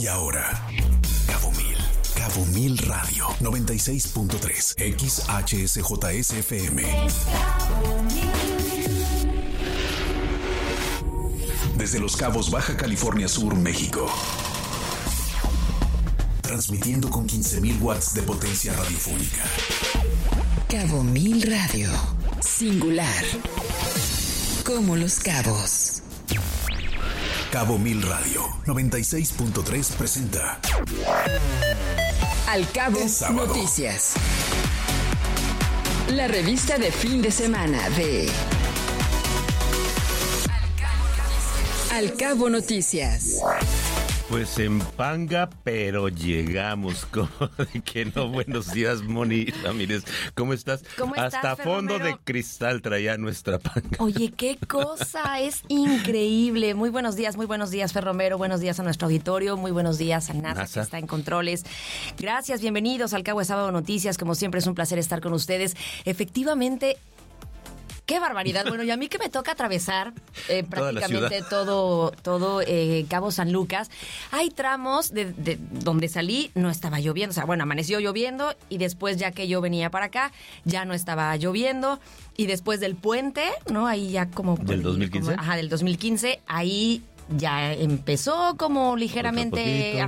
Y ahora, Cabo Mil Radio 96.3 XHSJSFM. Desde Los Cabos, Baja California Sur, México. Transmitiendo con 15,000 watts de potencia radiofónica. Cabo Mil Radio. Singular. Como Los Cabos. Cabo Mil Radio 96.3 presenta Al Cabo Noticias. La revista de fin de semana de Al Cabo Noticias. Pues en panga, pero llegamos. Como de que no. Buenos días, Moni Ramírez. ¿Cómo estás? ¿Cómo estás, Hasta Fer fondo Romero? De cristal traía nuestra panga. Oye, qué cosa, es increíble. Muy buenos días, Fer Romero. Buenos días a nuestro auditorio. Muy buenos días a NASA, que está en controles. Gracias, bienvenidos al Cabo de Sábado Noticias. Como siempre, es un placer estar con ustedes. Efectivamente, ¡qué barbaridad! Bueno, y a mí que me toca atravesar prácticamente todo Cabo San Lucas. Hay tramos de donde salí, no estaba lloviendo. O sea, bueno, amaneció lloviendo y después, ya que yo venía para acá, ya no estaba lloviendo. Y después del puente, ¿no? Ahí ya como... ¿Del 2015? Del 2015, ahí... ya empezó como ligeramente,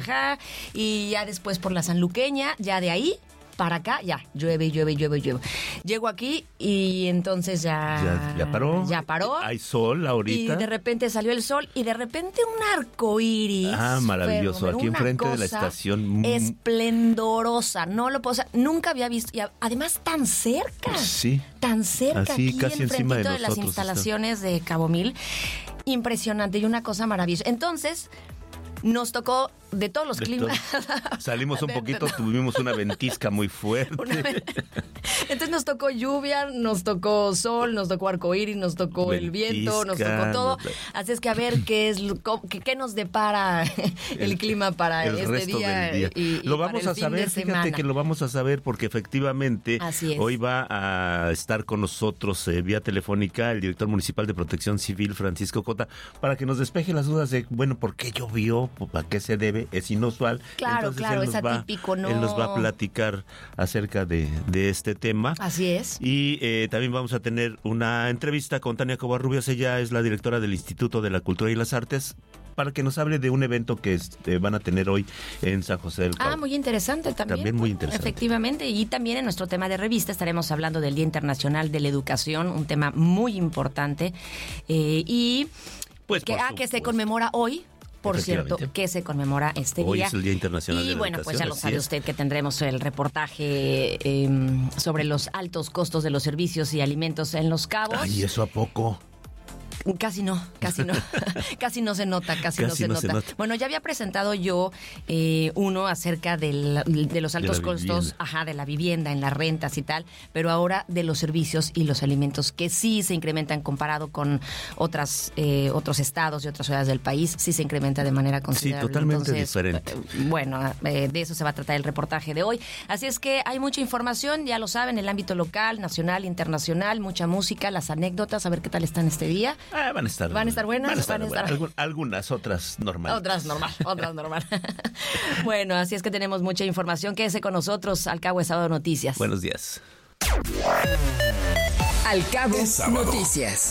y ya después por la sanluqueña, ya de ahí para acá, ya, llueve. Llego aquí y entonces ya paró. Ya paró. Hay sol ahorita. Y de repente salió el sol y de repente un arcoíris. Ah, maravilloso. Aquí enfrente de la estación. Esplendorosa. No lo puedo, o sea, nunca había visto. Y además tan cerca. Sí. Tan cerca, así, aquí casi encima de las nosotros instalaciones de Cabo Mil. Impresionante y una cosa maravillosa. Entonces, nos tocó de todos los climas. Salimos un poquito, tuvimos una ventisca muy fuerte. Entonces nos tocó lluvia, nos tocó sol, nos tocó arcoíris, nos tocó el viento, nos tocó todo. Así es que a ver qué nos depara el clima para el este día. Y lo vamos a saber, fíjate que lo vamos a saber porque efectivamente hoy va a estar con nosotros vía telefónica el director municipal de Protección Civil, Francisco Cota, para que nos despeje las dudas de, bueno, ¿por qué llovió? ¿A qué se debe? Es inusual. Claro, es atípico, ¿no? Él nos va a platicar acerca de este tema. Así es. Y también vamos a tener una entrevista con Tania Covarrubias. Ella es la directora del Instituto de la Cultura y las Artes, para que nos hable de un evento que van a tener hoy en San José del Cabo. Muy interesante también. También muy interesante. Efectivamente, y también en nuestro tema de revista estaremos hablando del Día Internacional de la Educación, un tema muy importante, y pues que se conmemora hoy. Por cierto, que se conmemora este día. Hoy es el Día Internacional de la Educación. Y bueno, pues ya lo sabe usted que tendremos el reportaje sobre los altos costos de los servicios y alimentos en Los Cabos. Ay, ¿eso a poco? Casi no. Casi no se nota. Bueno, ya había presentado yo uno acerca de los altos costos, de la vivienda, en las rentas y tal, pero ahora de los servicios y los alimentos, que sí se incrementan comparado con otros estados y otras ciudades del país, sí se incrementa de manera considerable. Sí, totalmente diferente. De eso se va a tratar el reportaje de hoy. Así es que hay mucha información, ya lo saben, en el ámbito local, nacional, internacional, mucha música, las anécdotas, a ver qué tal están este día. Van a estar buenas. Algunas, otras normales. Otras normal. Bueno, así es que tenemos mucha información. Quédese con nosotros al Cabo de Sábado Noticias. Buenos días. Al Cabo Noticias.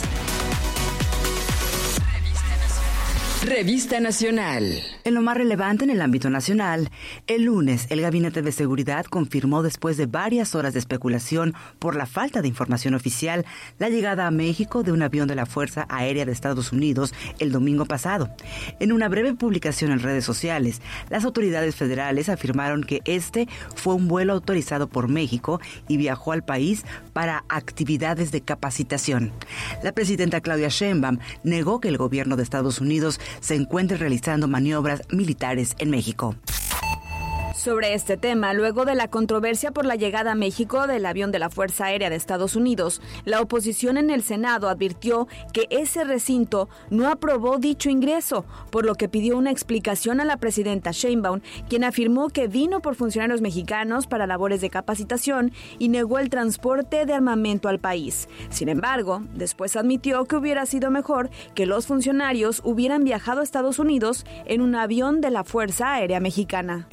Revista Nacional. En lo más relevante en el ámbito nacional, el lunes el Gabinete de Seguridad confirmó, después de varias horas de especulación por la falta de información oficial, la llegada a México de un avión de la Fuerza Aérea de Estados Unidos el domingo pasado. En una breve publicación en redes sociales, las autoridades federales afirmaron que este fue un vuelo autorizado por México y viajó al país para actividades de capacitación. La presidenta Claudia Sheinbaum negó que el gobierno de Estados Unidos se encuentre realizando maniobras militares en México. Sobre este tema, luego de la controversia por la llegada a México del avión de la Fuerza Aérea de Estados Unidos, la oposición en el Senado advirtió que ese recinto no aprobó dicho ingreso, por lo que pidió una explicación a la presidenta Sheinbaum, quien afirmó que vino por funcionarios mexicanos para labores de capacitación y negó el transporte de armamento al país. Sin embargo, después admitió que hubiera sido mejor que los funcionarios hubieran viajado a Estados Unidos en un avión de la Fuerza Aérea Mexicana.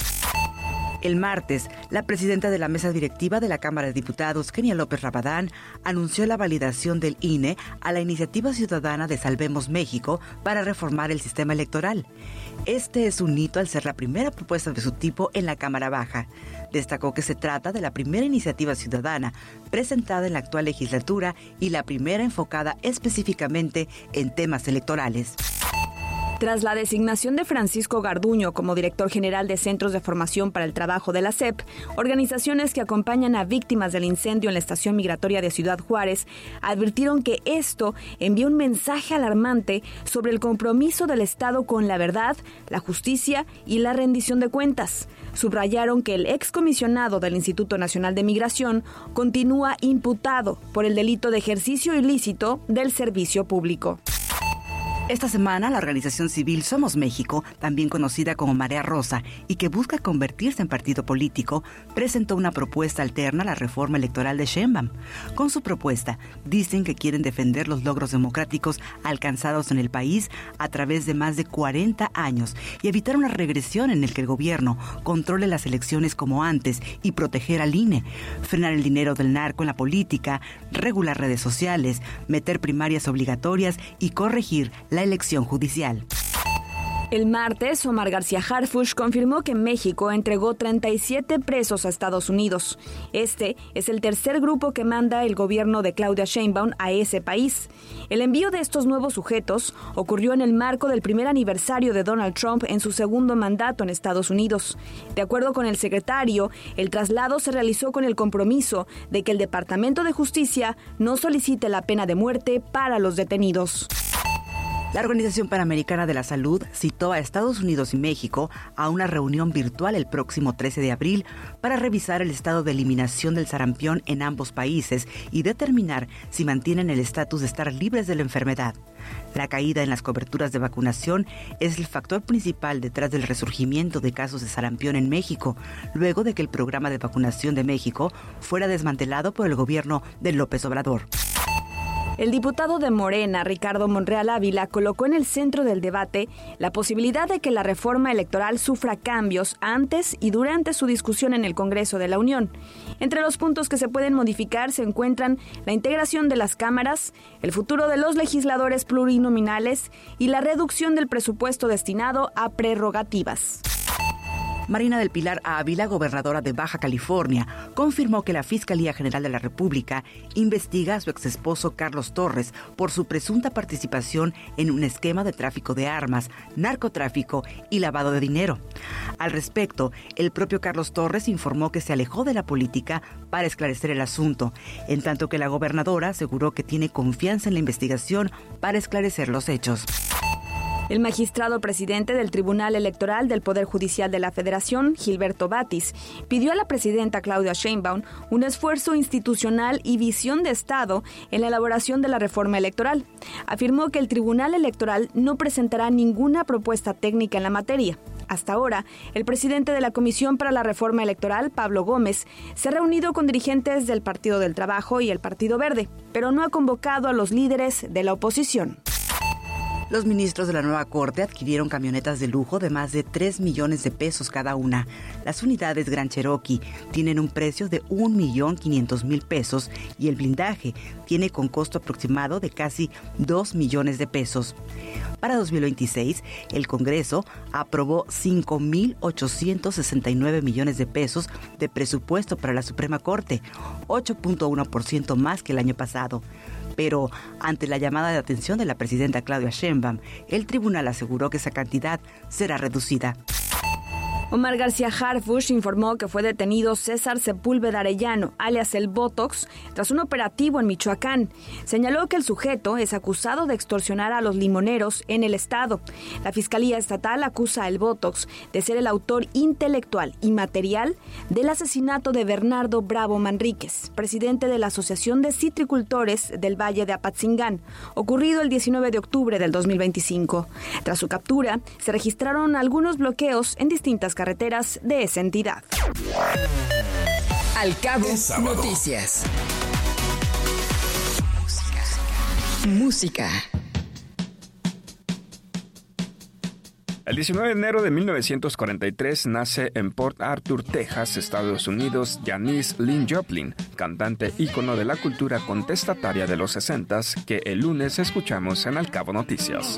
El martes, la presidenta de la mesa directiva de la Cámara de Diputados, Kenia López Rabadán, anunció la validación del INE a la iniciativa ciudadana de Salvemos México para reformar el sistema electoral. Este es un hito al ser la primera propuesta de su tipo en la Cámara Baja. Destacó que se trata de la primera iniciativa ciudadana presentada en la actual legislatura y la primera enfocada específicamente en temas electorales. Tras la designación de Francisco Garduño como director general de Centros de Formación para el Trabajo de la SEP, organizaciones que acompañan a víctimas del incendio en la estación migratoria de Ciudad Juárez advirtieron que esto envía un mensaje alarmante sobre el compromiso del Estado con la verdad, la justicia y la rendición de cuentas. Subrayaron que el excomisionado del Instituto Nacional de Migración continúa imputado por el delito de ejercicio ilícito del servicio público. Esta semana, la organización civil Somos México, también conocida como Marea Rosa y que busca convertirse en partido político, presentó una propuesta alterna a la reforma electoral de Sheinbaum. Con su propuesta, dicen que quieren defender los logros democráticos alcanzados en el país a través de más de 40 años y evitar una regresión en el que el gobierno controle las elecciones como antes y proteger al INE, frenar el dinero del narco en la política, regular redes sociales, meter primarias obligatorias y corregir la elección judicial. El martes, Omar García Harfuch confirmó que México entregó 37 presos a Estados Unidos. Este es el tercer grupo que manda el gobierno de Claudia Sheinbaum a ese país. El envío de estos nuevos sujetos ocurrió en el marco del primer aniversario de Donald Trump en su segundo mandato en Estados Unidos. De acuerdo con el secretario, el traslado se realizó con el compromiso de que el Departamento de Justicia no solicite la pena de muerte para los detenidos. La Organización Panamericana de la Salud citó a Estados Unidos y México a una reunión virtual el próximo 13 de abril para revisar el estado de eliminación del sarampión en ambos países y determinar si mantienen el estatus de estar libres de la enfermedad. La caída en las coberturas de vacunación es el factor principal detrás del resurgimiento de casos de sarampión en México, luego de que el programa de vacunación de México fuera desmantelado por el gobierno de López Obrador. El diputado de Morena, Ricardo Monreal Ávila, colocó en el centro del debate la posibilidad de que la reforma electoral sufra cambios antes y durante su discusión en el Congreso de la Unión. Entre los puntos que se pueden modificar se encuentran la integración de las cámaras, el futuro de los legisladores plurinominales y la reducción del presupuesto destinado a prerrogativas. Marina del Pilar Ávila, gobernadora de Baja California, confirmó que la Fiscalía General de la República investiga a su exesposo Carlos Torres por su presunta participación en un esquema de tráfico de armas, narcotráfico y lavado de dinero. Al respecto, el propio Carlos Torres informó que se alejó de la política para esclarecer el asunto, en tanto que la gobernadora aseguró que tiene confianza en la investigación para esclarecer los hechos. El magistrado presidente del Tribunal Electoral del Poder Judicial de la Federación, Gilberto Batis, pidió a la presidenta Claudia Sheinbaum un esfuerzo institucional y visión de Estado en la elaboración de la reforma electoral. Afirmó que el Tribunal Electoral no presentará ninguna propuesta técnica en la materia. Hasta ahora, el presidente de la Comisión para la Reforma Electoral, Pablo Gómez, se ha reunido con dirigentes del Partido del Trabajo y el Partido Verde, pero no ha convocado a los líderes de la oposición. Los ministros de la nueva Corte adquirieron camionetas de lujo de más de 3 millones de pesos cada una. Las unidades Grand Cherokee tienen un precio de 1.500.000 pesos y el blindaje tiene con costo aproximado de casi 2 millones de pesos. Para 2026, el Congreso aprobó 5.869 millones de pesos de presupuesto para la Suprema Corte, 8.1% más que el año pasado. Pero, ante la llamada de atención de la presidenta Claudia Sheinbaum, el tribunal aseguró que esa cantidad será reducida. Omar García Harfuch informó que fue detenido César Sepúlveda Arellano, alias el Botox, tras un operativo en Michoacán. Señaló que el sujeto es acusado de extorsionar a los limoneros en el estado. La Fiscalía Estatal acusa al Botox de ser el autor intelectual y material del asesinato de Bernardo Bravo Manríquez, presidente de la Asociación de Citricultores del Valle de Apatzingán, ocurrido el 19 de octubre del 2025. Tras su captura, se registraron algunos bloqueos en distintas carreteras de esa entidad. Al Cabo Noticias. Música. El 19 de enero de 1943 nace en Port Arthur, Texas, Estados Unidos, Janis Lyn Joplin, cantante ícono de la cultura contestataria de los 60s, que el lunes escuchamos en Al Cabo Noticias.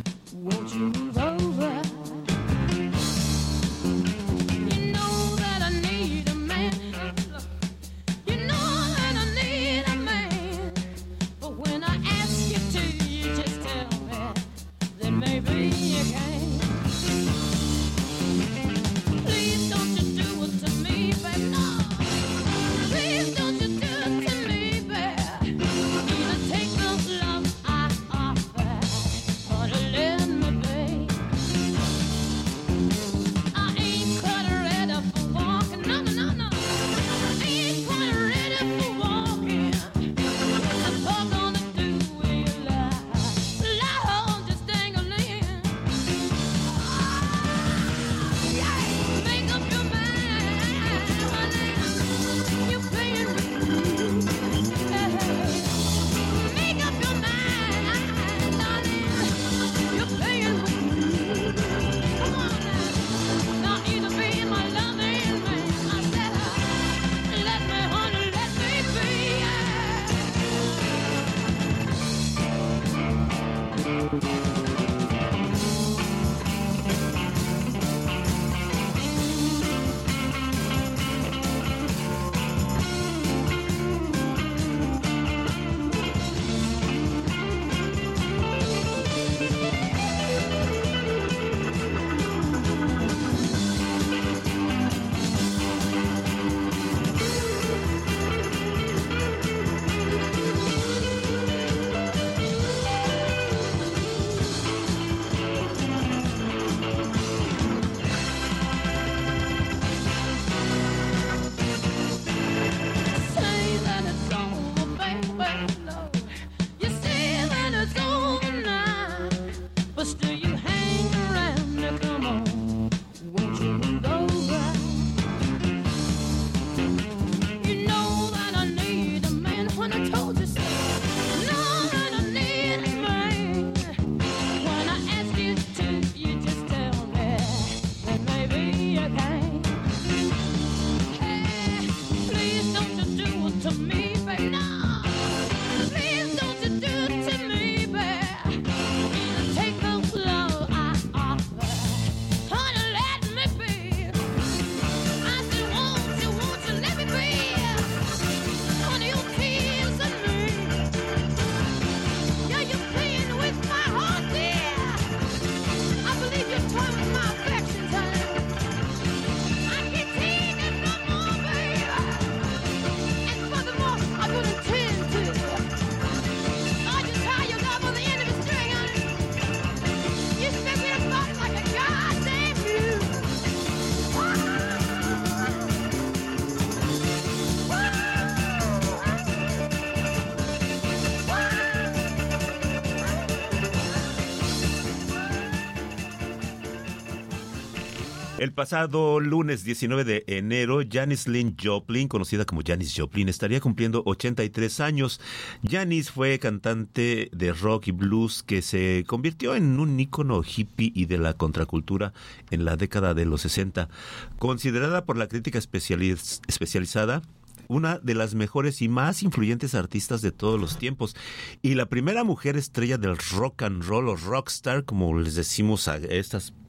El pasado lunes 19 de enero, Janis Lyn Joplin, conocida como Janis Joplin, estaría cumpliendo 83 años. Janis fue cantante de rock y blues que se convirtió en un ícono hippie y de la contracultura en la década de los 60. Considerada por la crítica especializada una de las mejores y más influyentes artistas de todos los tiempos y la primera mujer estrella del rock and roll o rockstar, como les decimos a estas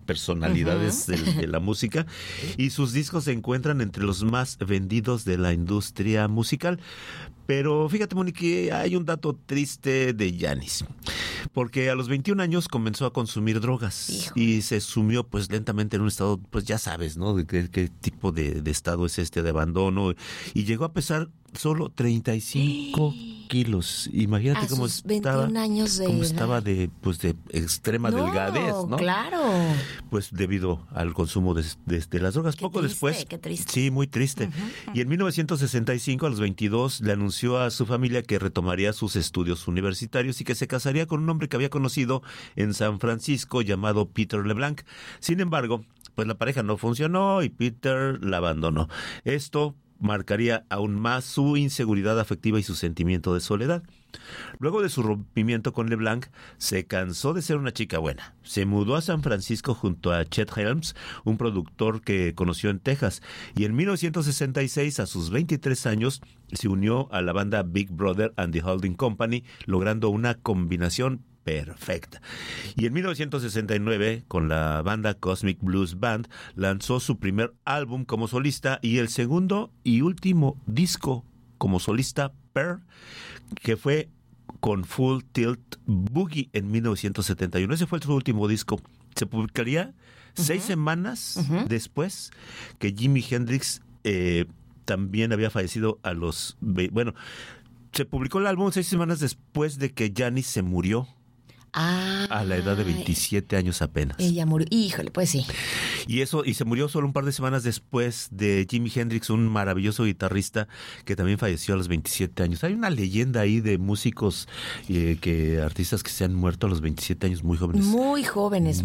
personalidades de la música, y sus discos se encuentran entre los más vendidos de la industria musical. Pero fíjate, Mónica, hay un dato triste de Janis, porque a los 21 años comenzó a consumir drogas y se sumió pues lentamente en un estado, pues ya sabes, ¿no? De qué tipo de estado es de abandono, y llegó a pesar solo 35 kilos. Imagínate cómo estaba, 21 años de edad. Estaba de extrema delgadez, ¿no? Claro. Pues debido al consumo de las drogas. Qué Poco triste, después. qué triste. Sí, muy triste. Y en 1965, a los 22, le anunció a su familia que retomaría sus estudios universitarios y que se casaría con un hombre que había conocido en San Francisco llamado Peter LeBlanc. Sin embargo, pues la pareja no funcionó y Peter la abandonó. Esto marcaría aún más su inseguridad afectiva y su sentimiento de soledad. Luego de su rompimiento con LeBlanc, se cansó de ser una chica buena. Se mudó a San Francisco junto a Chet Helms, un productor que conoció en Texas, y en 1966, a sus 23 años, se unió a la banda Big Brother and the Holding Company, logrando una combinación perfecta. Y en 1969, con la banda Cosmic Blues Band, lanzó su primer álbum como solista y el segundo y último disco como solista, Pearl, que fue con Full Tilt Boogie en 1971. Ese fue su último disco. Se publicaría 6 semanas después que Jimi Hendrix también había fallecido a los... Bueno, se publicó el álbum 6 semanas después de que Janis se murió. A la edad de 27 años apenas. Ella murió. Híjole, pues sí. Y se murió solo un par de semanas después de Jimi Hendrix, un maravilloso guitarrista que también falleció a los 27 años. Hay una leyenda ahí de músicos, artistas que se han muerto a los 27 años muy jóvenes. Muy jóvenes.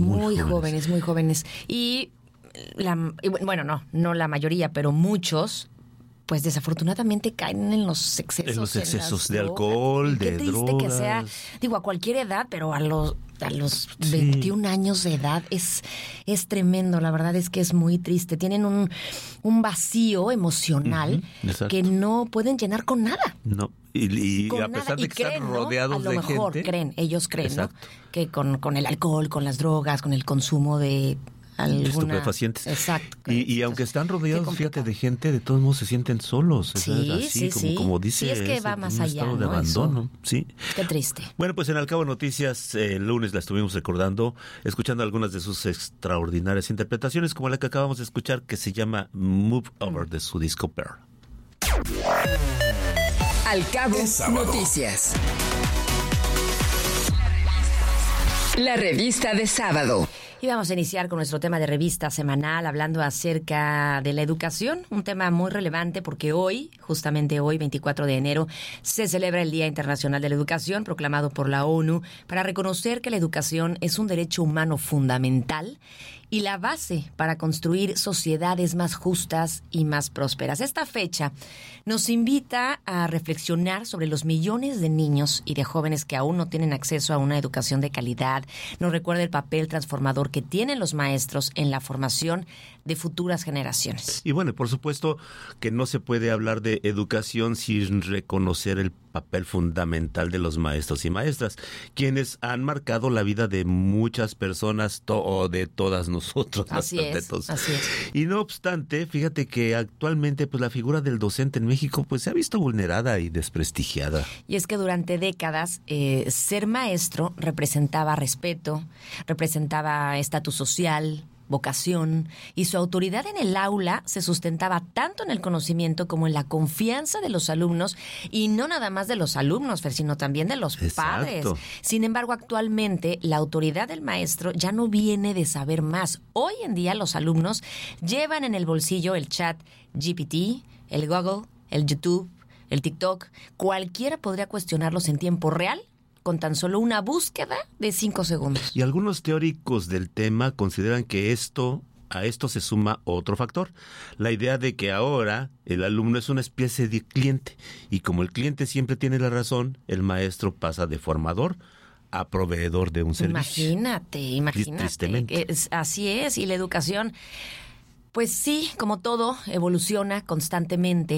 Y bueno, no la mayoría, pero muchos, pues desafortunadamente caen en los excesos. En los excesos de alcohol, de drogas. Qué triste que sea, a cualquier edad, pero a los 21 años de edad es tremendo. La verdad es que es muy triste. Tienen un vacío emocional que no pueden llenar con nada. No, y a pesar de que están rodeados de gente. A lo mejor ellos creen, exacto, ¿no? Que con el alcohol, con las drogas, con el consumo de estupefacientes. Exacto. Y aunque están rodeados, fíjate, de gente, de todos modos se sienten solos. Sí, como dice. Sí, es que va más allá, estado de ¿no? abandono. Eso. Sí. Qué triste. Bueno, pues en Al Cabo Noticias, el lunes la estuvimos recordando, escuchando algunas de sus extraordinarias interpretaciones, como la que acabamos de escuchar, que se llama Move Over, de su disco Pearl. Al Cabo Noticias. La revista de sábado. Y vamos a iniciar con nuestro tema de revista semanal, hablando acerca de la educación, un tema muy relevante porque justamente hoy, 24 de enero, se celebra el Día Internacional de la Educación, proclamado por la ONU, para reconocer que la educación es un derecho humano fundamental y la base para construir sociedades más justas y más prósperas. Esta fecha nos invita a reflexionar sobre los millones de niños y de jóvenes que aún no tienen acceso a una educación de calidad. Nos recuerda el papel transformador que tienen los maestros en la formación de futuras generaciones. Y bueno, por supuesto que no se puede hablar de educación sin reconocer el papel fundamental de los maestros y maestras, quienes han marcado la vida de muchas personas o de todas nosotros. Así es. Y no obstante, fíjate que actualmente pues la figura del docente en México pues se ha visto vulnerada y desprestigiada. Y es que durante décadas ser maestro representaba respeto, representaba estatus social, vocación, y su autoridad en el aula se sustentaba tanto en el conocimiento como en la confianza de los alumnos, y no nada más de los alumnos, Fer, sino también de los padres. Sin embargo, actualmente la autoridad del maestro ya no viene de saber más. Hoy en día los alumnos llevan en el bolsillo el chat GPT, el Google, el YouTube, el TikTok. Cualquiera podría cuestionarlos en tiempo real con tan solo una búsqueda de 5 segundos. Y algunos teóricos del tema consideran que a esto se suma otro factor, la idea de que ahora el alumno es una especie de cliente, y como el cliente siempre tiene la razón, el maestro pasa de formador a proveedor de un servicio. Imagínate. Tristemente. Así es, y la educación, pues sí, como todo, evoluciona constantemente.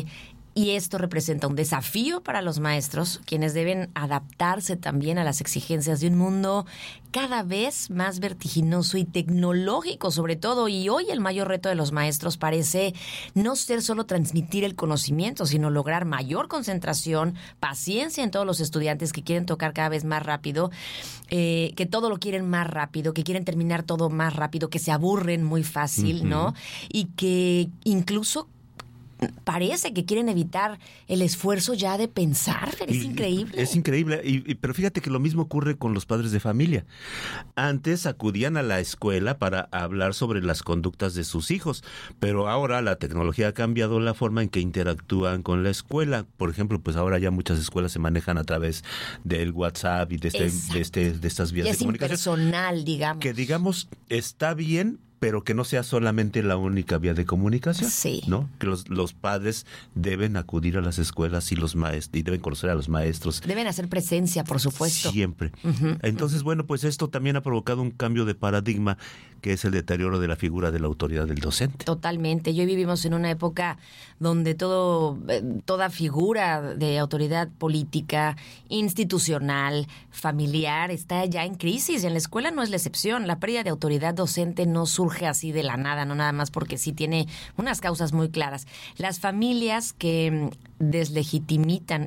Y esto representa un desafío para los maestros, quienes deben adaptarse también a las exigencias de un mundo cada vez más vertiginoso y tecnológico, sobre todo. Y hoy el mayor reto de los maestros parece no ser solo transmitir el conocimiento, sino lograr mayor concentración, paciencia en todos los estudiantes que quieren tocar cada vez más rápido, que todo lo quieren más rápido, que quieren terminar todo más rápido, que se aburren muy fácil, ¿no? Y que incluso parece que quieren evitar el esfuerzo ya de pensar. Es increíble. Es increíble, pero fíjate que lo mismo ocurre con los padres de familia. Antes acudían a la escuela para hablar sobre las conductas de sus hijos, pero ahora la tecnología ha cambiado la forma en que interactúan con la escuela. Por ejemplo, pues ahora ya muchas escuelas se manejan a través del WhatsApp y de estas vías de comunicación. Es impersonal, digamos. Que digamos, está bien, pero que no sea solamente la única vía de comunicación, sí, ¿no? Que los padres deben acudir a las escuelas y los maestros, y deben conocer a los maestros. Deben hacer presencia, por supuesto. Siempre. Entonces, bueno, pues esto también ha provocado un cambio de paradigma, que es el deterioro de la figura de la autoridad del docente. Totalmente. Y hoy vivimos en una época donde toda figura de autoridad política, institucional, familiar, está ya en crisis. Y en la escuela no es la excepción. La pérdida de autoridad docente no surge así de la nada, no nada más porque sí tiene unas causas muy claras. Las familias que deslegitimitan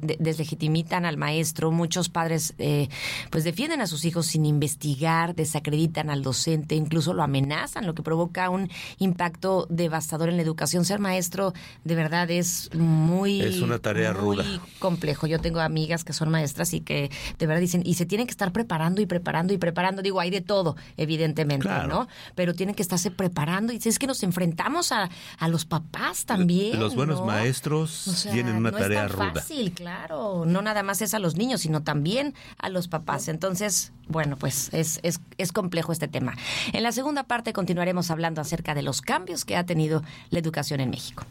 al maestro, muchos padres pues defienden a sus hijos sin investigar, desacreditan al docente, incluso lo amenazan, lo que provoca un impacto devastador en la educación. Ser maestro de verdad es una tarea ruda, muy complejo. Yo tengo amigas que son maestras y que de verdad dicen, y se tienen que estar preparando. Digo, hay de todo, evidentemente, claro, ¿no? Pero tienen que estarse preparando, y es que nos enfrentamos a los papás también. Los buenos, ¿no?, maestros tienen una tarea ruda. No es tan fácil, claro. No nada más es a los niños, sino también a los papás. Entonces, bueno, pues es complejo este tema. En la segunda parte continuaremos hablando acerca de los cambios que ha tenido la educación en México.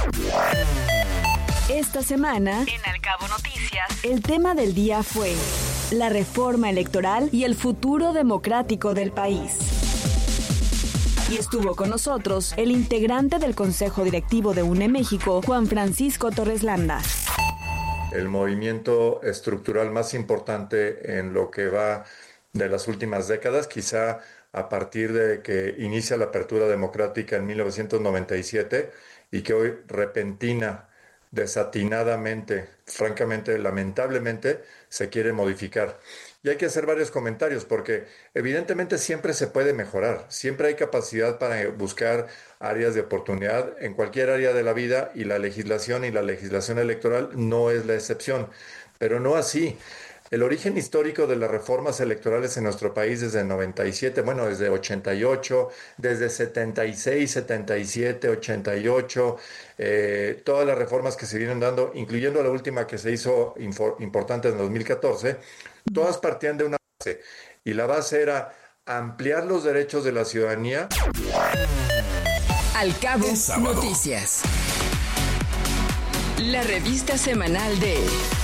Esta semana, en Al Cabo Noticias, el tema del día fue la reforma electoral y el futuro democrático del país. Y estuvo con nosotros el integrante del Consejo Directivo de UNE México, Juan Francisco Torres Landa. El movimiento estructural más importante en lo que va de las últimas décadas, quizá a partir de que inicia la apertura democrática en 1997 y que hoy repentina, desatinadamente, francamente, lamentablemente, se quiere modificar. Y hay que hacer varios comentarios porque evidentemente siempre se puede mejorar, siempre hay capacidad para buscar áreas de oportunidad en cualquier área de la vida, y la legislación electoral no es la excepción, pero no así. El origen histórico de las reformas electorales en nuestro país desde el 97, bueno, desde 88, desde 76, 77, 88, todas las reformas que se vienen dando, incluyendo la última que se hizo importante en 2014, todas partían de una base, y la base era ampliar los derechos de la ciudadanía. Al Cabo Noticias. La revista semanal de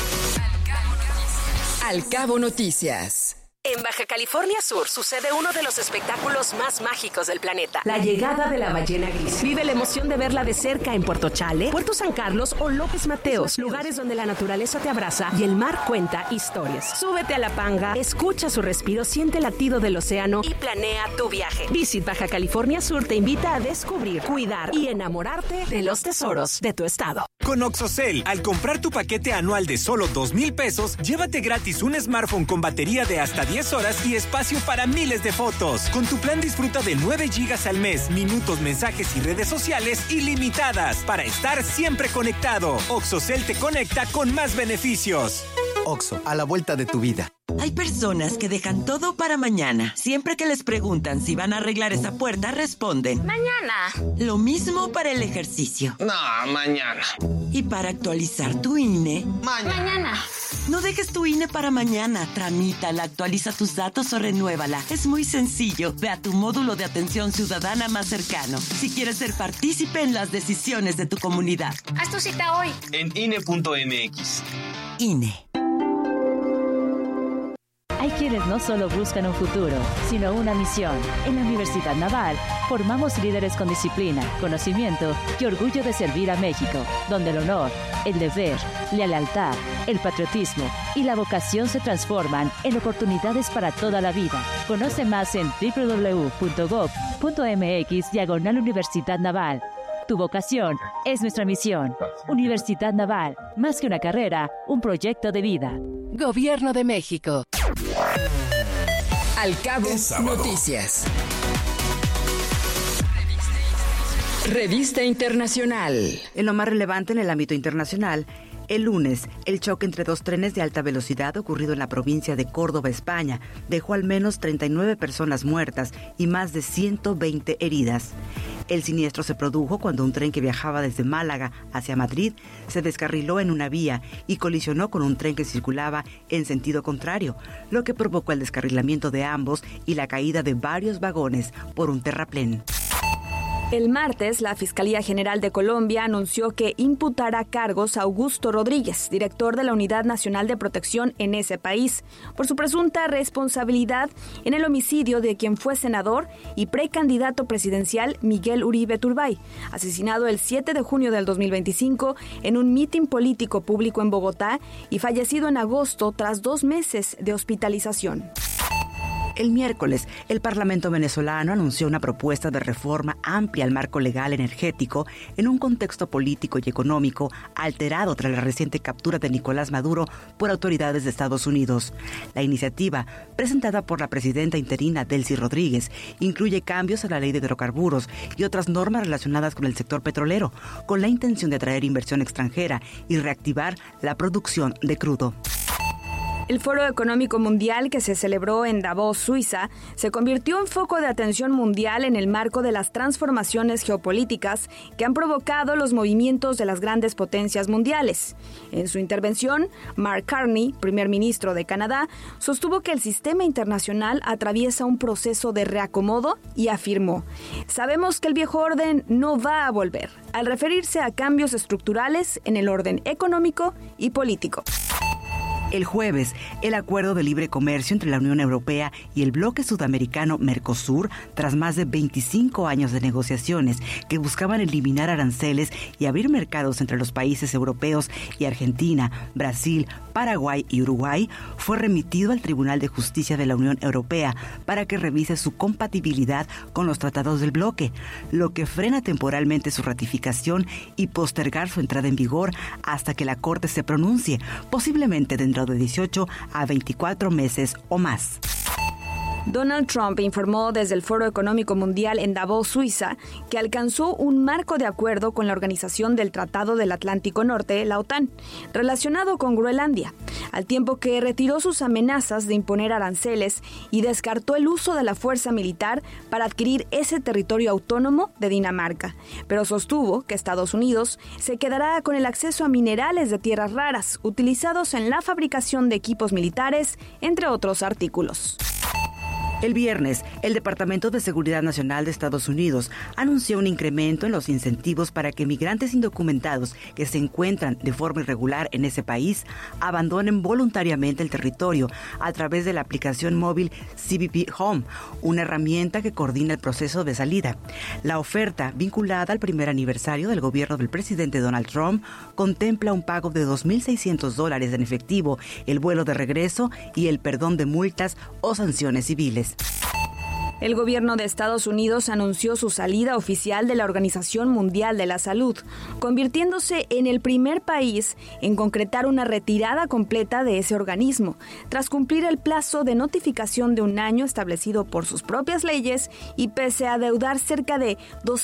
Al Cabo Noticias. En Baja California Sur sucede uno de los espectáculos más mágicos del planeta. La llegada de la ballena gris. Vive la emoción de verla de cerca en Puerto Chale, Puerto San Carlos o López Mateos. Lugares donde la naturaleza te abraza y el mar cuenta historias. Súbete a la panga, escucha su respiro, siente el latido del océano y planea tu viaje. Visit Baja California Sur te invita a descubrir, cuidar y enamorarte de los tesoros de tu estado. Con Oxocel, al comprar tu paquete anual de solo 2,000 pesos, llévate gratis un smartphone con batería de hasta 10 horas y espacio para miles de fotos. Con tu plan disfruta de 9 gigas al mes, minutos, mensajes y redes sociales ilimitadas para estar siempre conectado. Oxocel te conecta con más beneficios. Oxo, a la vuelta de tu vida. Hay personas que dejan todo para mañana. Siempre que les preguntan si van a arreglar esa puerta, responden mañana. Lo mismo para el ejercicio. No, mañana. Y para actualizar tu INE, mañana. No dejes tu INE para mañana. Tramítala, actualiza tus datos o renuévala. Es muy sencillo. Ve a tu módulo de atención ciudadana más cercano. Si quieres ser partícipe en las decisiones de tu comunidad. Haz tu cita hoy. En INE.mx. INE. Hay quienes no solo buscan un futuro, sino una misión. En la Universidad Naval, formamos líderes con disciplina, conocimiento y orgullo de servir a México, donde el honor, el deber, la lealtad, el patriotismo y la vocación se transforman en oportunidades para toda la vida. Conoce más en www.gov.mx/Universidad Naval. Tu vocación es nuestra misión. Universidad Naval, más que una carrera, un proyecto de vida. Gobierno de México. Al Cabo Noticias. Revista Internacional. En lo más relevante en el ámbito internacional, el lunes, el choque entre dos trenes de alta velocidad ocurrido en la provincia de Córdoba, España, dejó al menos 39 personas muertas y más de 120 heridas. El siniestro se produjo cuando un tren que viajaba desde Málaga hacia Madrid se descarriló en una vía y colisionó con un tren que circulaba en sentido contrario, lo que provocó el descarrilamiento de ambos y la caída de varios vagones por un terraplén. El martes, la Fiscalía General de Colombia anunció que imputará cargos a Augusto Rodríguez, director de la Unidad Nacional de Protección en ese país, por su presunta responsabilidad en el homicidio de quien fue senador y precandidato presidencial Miguel Uribe Turbay, asesinado el 7 de junio del 2025 en un mitin político público en Bogotá y fallecido en agosto tras 2 meses de hospitalización. El miércoles, el Parlamento venezolano anunció una propuesta de reforma amplia al marco legal energético en un contexto político y económico alterado tras la reciente captura de Nicolás Maduro por autoridades de Estados Unidos. La iniciativa, presentada por la presidenta interina Delcy Rodríguez, incluye cambios a la ley de hidrocarburos y otras normas relacionadas con el sector petrolero, con la intención de atraer inversión extranjera y reactivar la producción de crudo. El Foro Económico Mundial, que se celebró en Davos, Suiza, se convirtió en foco de atención mundial en el marco de las transformaciones geopolíticas que han provocado los movimientos de las grandes potencias mundiales. En su intervención, Mark Carney, primer ministro de Canadá, sostuvo que el sistema internacional atraviesa un proceso de reacomodo y afirmó: "Sabemos que el viejo orden no va a volver", al referirse a cambios estructurales en el orden económico y político. El jueves, el acuerdo de libre comercio entre la Unión Europea y el bloque sudamericano Mercosur, tras más de 25 años de negociaciones que buscaban eliminar aranceles y abrir mercados entre los países europeos y Argentina, Brasil, Paraguay y Uruguay, fue remitido al Tribunal de Justicia de la Unión Europea para que revise su compatibilidad con los tratados del bloque, lo que frena temporalmente su ratificación y postergar su entrada en vigor hasta que la Corte se pronuncie, posiblemente dentro de 18 a 24 meses o más. Donald Trump informó desde el Foro Económico Mundial en Davos, Suiza, que alcanzó un marco de acuerdo con la Organización del Tratado del Atlántico Norte, la OTAN, relacionado con Groenlandia, al tiempo que retiró sus amenazas de imponer aranceles y descartó el uso de la fuerza militar para adquirir ese territorio autónomo de Dinamarca, pero sostuvo que Estados Unidos se quedará con el acceso a minerales de tierras raras utilizados en la fabricación de equipos militares, entre otros artículos. El viernes, el Departamento de Seguridad Nacional de Estados Unidos anunció un incremento en los incentivos para que migrantes indocumentados que se encuentran de forma irregular en ese país abandonen voluntariamente el territorio a través de la aplicación móvil CBP Home, una herramienta que coordina el proceso de salida. La oferta, vinculada al primer aniversario del gobierno del presidente Donald Trump, contempla un pago de $2,600 en efectivo, el vuelo de regreso y el perdón de multas o sanciones civiles. El gobierno de Estados Unidos anunció su salida oficial de la Organización Mundial de la Salud, convirtiéndose en el primer país en concretar una retirada completa de ese organismo, tras cumplir el plazo de notificación de 1 año establecido por sus propias leyes y pese a deudar cerca de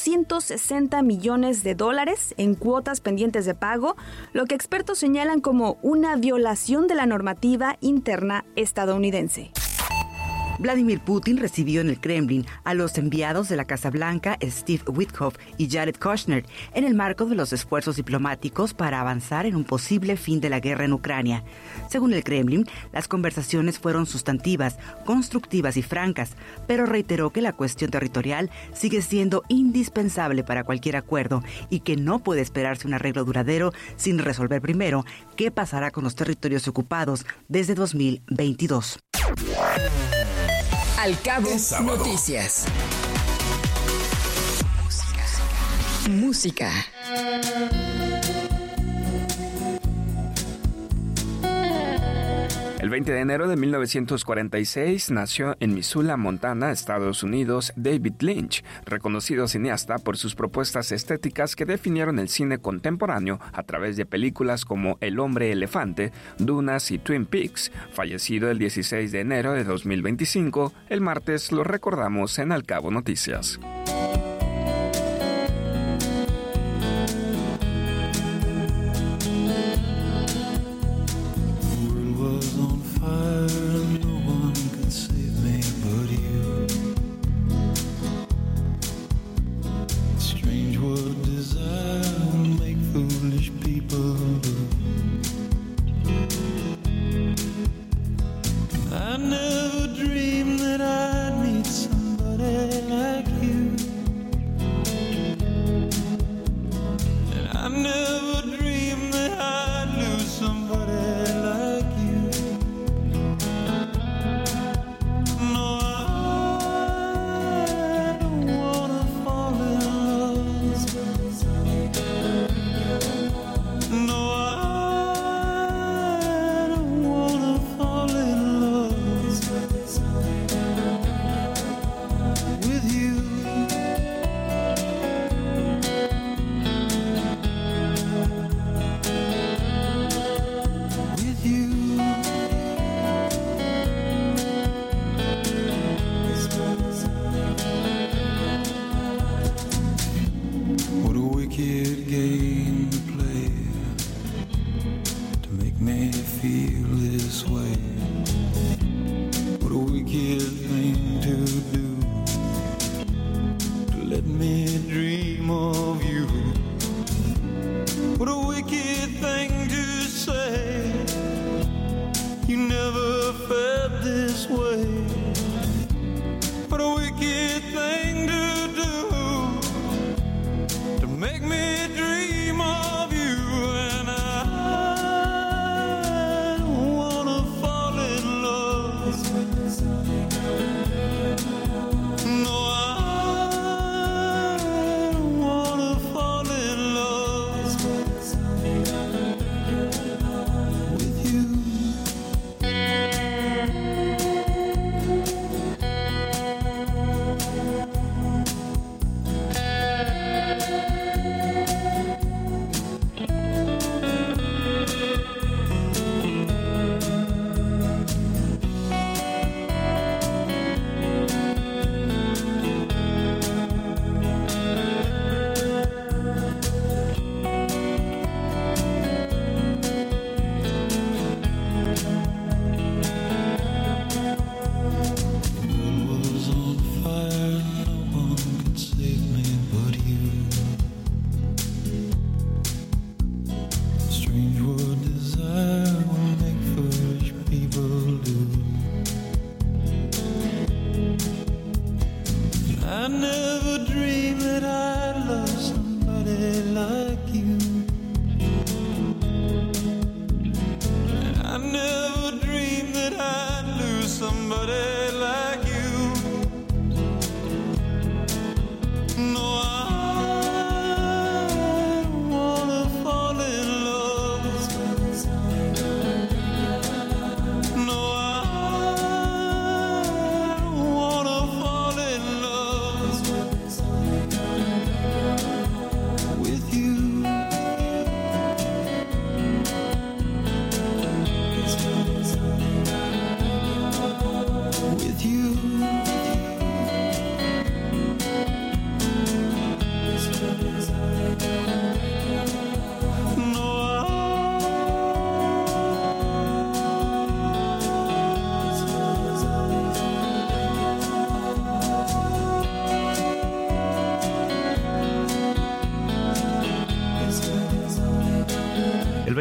$260 millones en cuotas pendientes de pago, lo que expertos señalan como una violación de la normativa interna estadounidense. Vladimir Putin recibió en el Kremlin a los enviados de la Casa Blanca Steve Witkoff y Jared Kushner en el marco de los esfuerzos diplomáticos para avanzar en un posible fin de la guerra en Ucrania. Según el Kremlin, las conversaciones fueron sustantivas, constructivas y francas, pero reiteró que la cuestión territorial sigue siendo indispensable para cualquier acuerdo y que no puede esperarse un arreglo duradero sin resolver primero qué pasará con los territorios ocupados desde 2022. Al Cabo Noticias. Música. El 20 de enero de 1946 nació en Missoula, Montana, Estados Unidos, David Lynch, reconocido cineasta por sus propuestas estéticas que definieron el cine contemporáneo a través de películas como El hombre elefante, Dunas y Twin Peaks. Fallecido el 16 de enero de 2025, el martes lo recordamos en Al Cabo Noticias.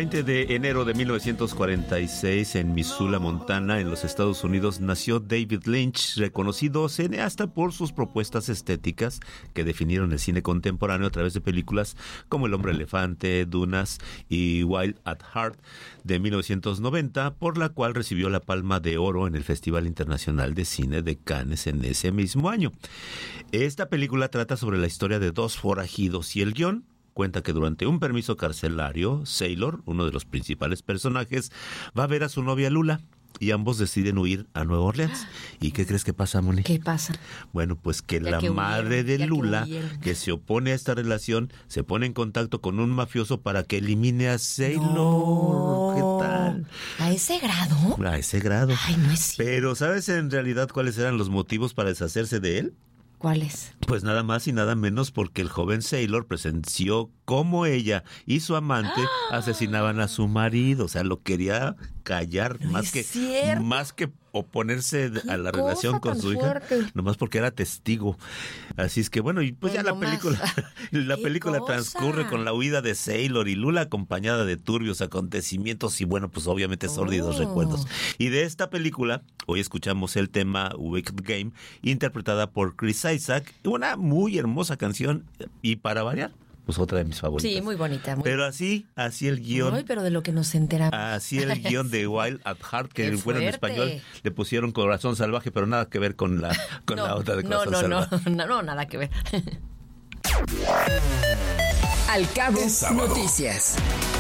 20 de enero de 1946, en Missoula, Montana, en los Estados Unidos, nació David Lynch, reconocido cineasta por sus propuestas estéticas que definieron el cine contemporáneo a través de películas como El hombre elefante, Dunas y Wild at Heart de 1990, por la cual recibió la Palma de Oro en el Festival Internacional de Cine de Cannes en ese mismo año. Esta película trata sobre la historia de dos forajidos y el guión cuenta que durante un permiso carcelario, Sailor, uno de los principales personajes, va a ver a su novia Lula y ambos deciden huir a Nueva Orleans. ¿Y qué crees que pasa, Moni? ¿Qué pasa? Bueno, pues que la madre de Lula, que se opone a esta relación, se pone en contacto con un mafioso para que elimine a Sailor. No. ¿Qué tal? ¿A ese grado? A ese grado. Ay, no es cierto. Pero ¿sabes en realidad cuáles eran los motivos para deshacerse de él? ¿Cuáles? Pues nada más y nada menos porque el joven Sailor presenció cómo ella y su amante asesinaban a su marido. O sea, lo quería callar, más que oponerse a la relación con su hija, nomás porque era testigo. Así es que bueno, y pues ya la película transcurre con la huida de Sailor y Lula acompañada de turbios acontecimientos y bueno, pues obviamente sórdidos recuerdos. Y de esta película, hoy escuchamos el tema Wicked Game, interpretada por Chris Isaak, una muy hermosa canción y para variar, pues otra de mis favoritas. Sí, muy bonita. Pero así el guión. Ay, pero de lo que nos enteramos. Así el guión de Wild at Heart, que bueno, en español le pusieron Corazón Salvaje, pero nada que ver con la otra de Corazón Salvaje. No, nada que ver. Al Cabo Noticias.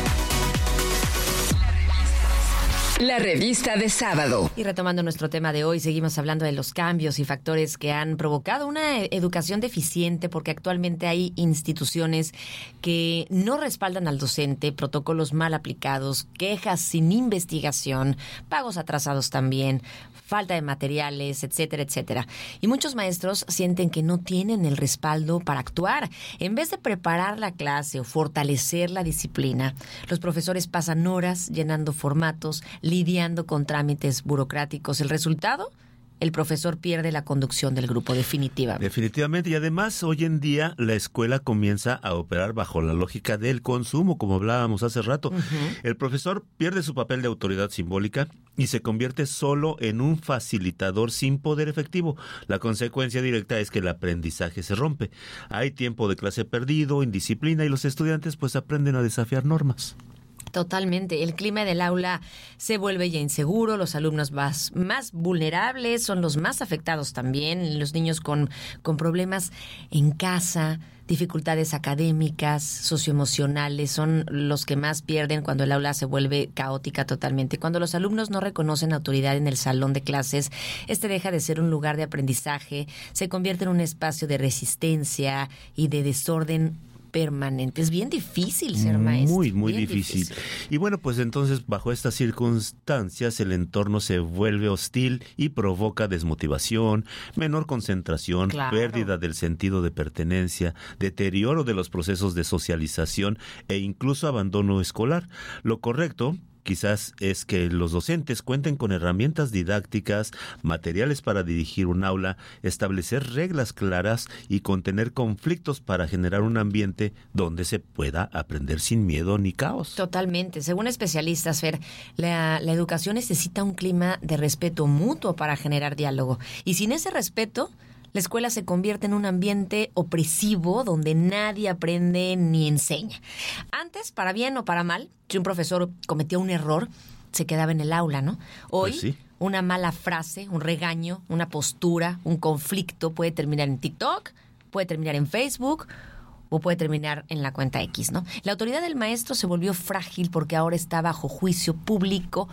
La revista de sábado. Y retomando nuestro tema de hoy, seguimos hablando de los cambios y factores que han provocado una educación deficiente, porque actualmente hay instituciones que no respaldan al docente, protocolos mal aplicados, quejas sin investigación, pagos atrasados también, falta de materiales, etcétera, etcétera. Y muchos maestros sienten que no tienen el respaldo para actuar. En vez de preparar la clase o fortalecer la disciplina, los profesores pasan horas llenando formatos, lidiando con trámites burocráticos. ¿El resultado? El profesor pierde la conducción del grupo, definitivamente. Definitivamente, y además hoy en día la escuela comienza a operar bajo la lógica del consumo, como hablábamos hace rato. El profesor pierde su papel de autoridad simbólica y se convierte solo en un facilitador sin poder efectivo. La consecuencia directa es que el aprendizaje se rompe. Hay tiempo de clase perdido, indisciplina, y los estudiantes pues aprenden a desafiar normas. Totalmente. El clima del aula se vuelve ya inseguro, los alumnos más vulnerables son los más afectados también, los niños con problemas en casa, dificultades académicas, socioemocionales, son los que más pierden cuando el aula se vuelve caótica totalmente. Cuando los alumnos no reconocen autoridad en el salón de clases, este deja de ser un lugar de aprendizaje, se convierte en un espacio de resistencia y de desorden permanente. Es bien difícil ser maestro. Muy difícil. Y bueno, pues entonces bajo estas circunstancias el entorno se vuelve hostil y provoca desmotivación, menor concentración, pérdida del sentido de pertenencia, deterioro de los procesos de socialización e incluso abandono escolar. Lo correcto quizás es que los docentes cuenten con herramientas didácticas, materiales para dirigir un aula, establecer reglas claras y contener conflictos para generar un ambiente donde se pueda aprender sin miedo ni caos. Totalmente. Según especialistas, Fer, la educación necesita un clima de respeto mutuo para generar diálogo. Y sin ese respeto, la escuela se convierte en un ambiente opresivo donde nadie aprende ni enseña. Antes, para bien o para mal, si un profesor cometía un error, se quedaba en el aula, ¿no? Hoy, pues sí, una mala frase, un regaño, una postura, un conflicto puede terminar en TikTok, puede terminar en Facebook o puede terminar en la cuenta X, ¿no? La autoridad del maestro se volvió frágil porque ahora está bajo juicio público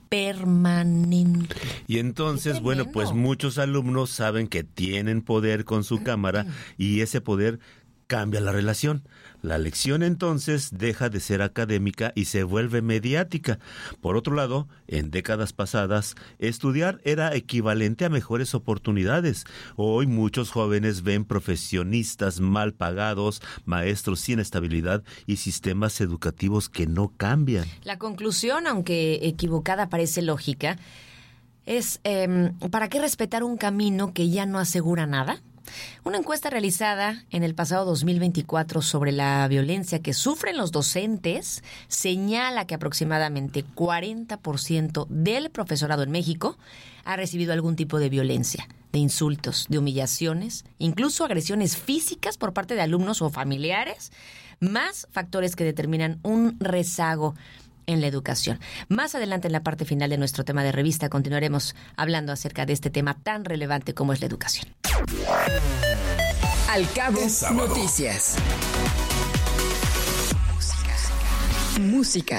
permanente. Y entonces, bueno, pues muchos alumnos saben que tienen poder con su cámara y ese poder cambia la relación. La lección entonces deja de ser académica y se vuelve mediática. Por otro lado, en décadas pasadas, estudiar era equivalente a mejores oportunidades. Hoy muchos jóvenes ven profesionistas mal pagados, maestros sin estabilidad y sistemas educativos que no cambian. La conclusión, aunque equivocada, parece lógica, es ¿para qué respetar un camino que ya no asegura nada? Una encuesta realizada en el pasado 2024 sobre la violencia que sufren los docentes señala que aproximadamente 40% del profesorado en México ha recibido algún tipo de violencia, de insultos, de humillaciones, incluso agresiones físicas por parte de alumnos o familiares, más factores que determinan un rezago en la educación. Más adelante, en la parte final de nuestro tema de revista, continuaremos hablando acerca de este tema tan relevante como es la educación. Al Cabo Noticias. Música.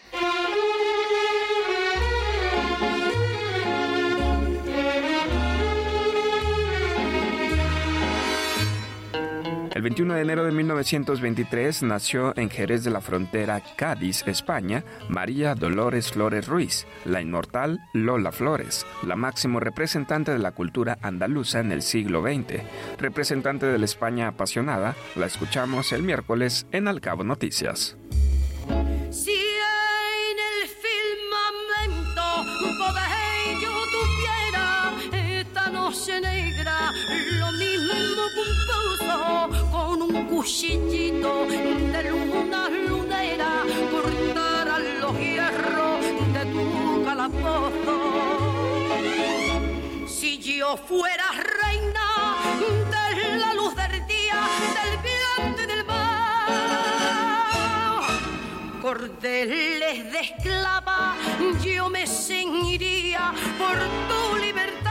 El 21 de enero de 1923 nació en Jerez de la Frontera, Cádiz, España, María Dolores Flores Ruiz, la inmortal Lola Flores, la máximo representante de la cultura andaluza en el siglo XX. Representante de la España apasionada, la escuchamos el miércoles en Al Cabo Noticias. Si en el firmamento poder yo tuviera esta noche negra, lo mismo que un pozo con un cuchillito de luna lunera, cortara los hierros de tu calabozo. Si yo fuera reina de la luz del día, del viento y del mar, cordeles de esclava yo me ceñiría por tu libertad.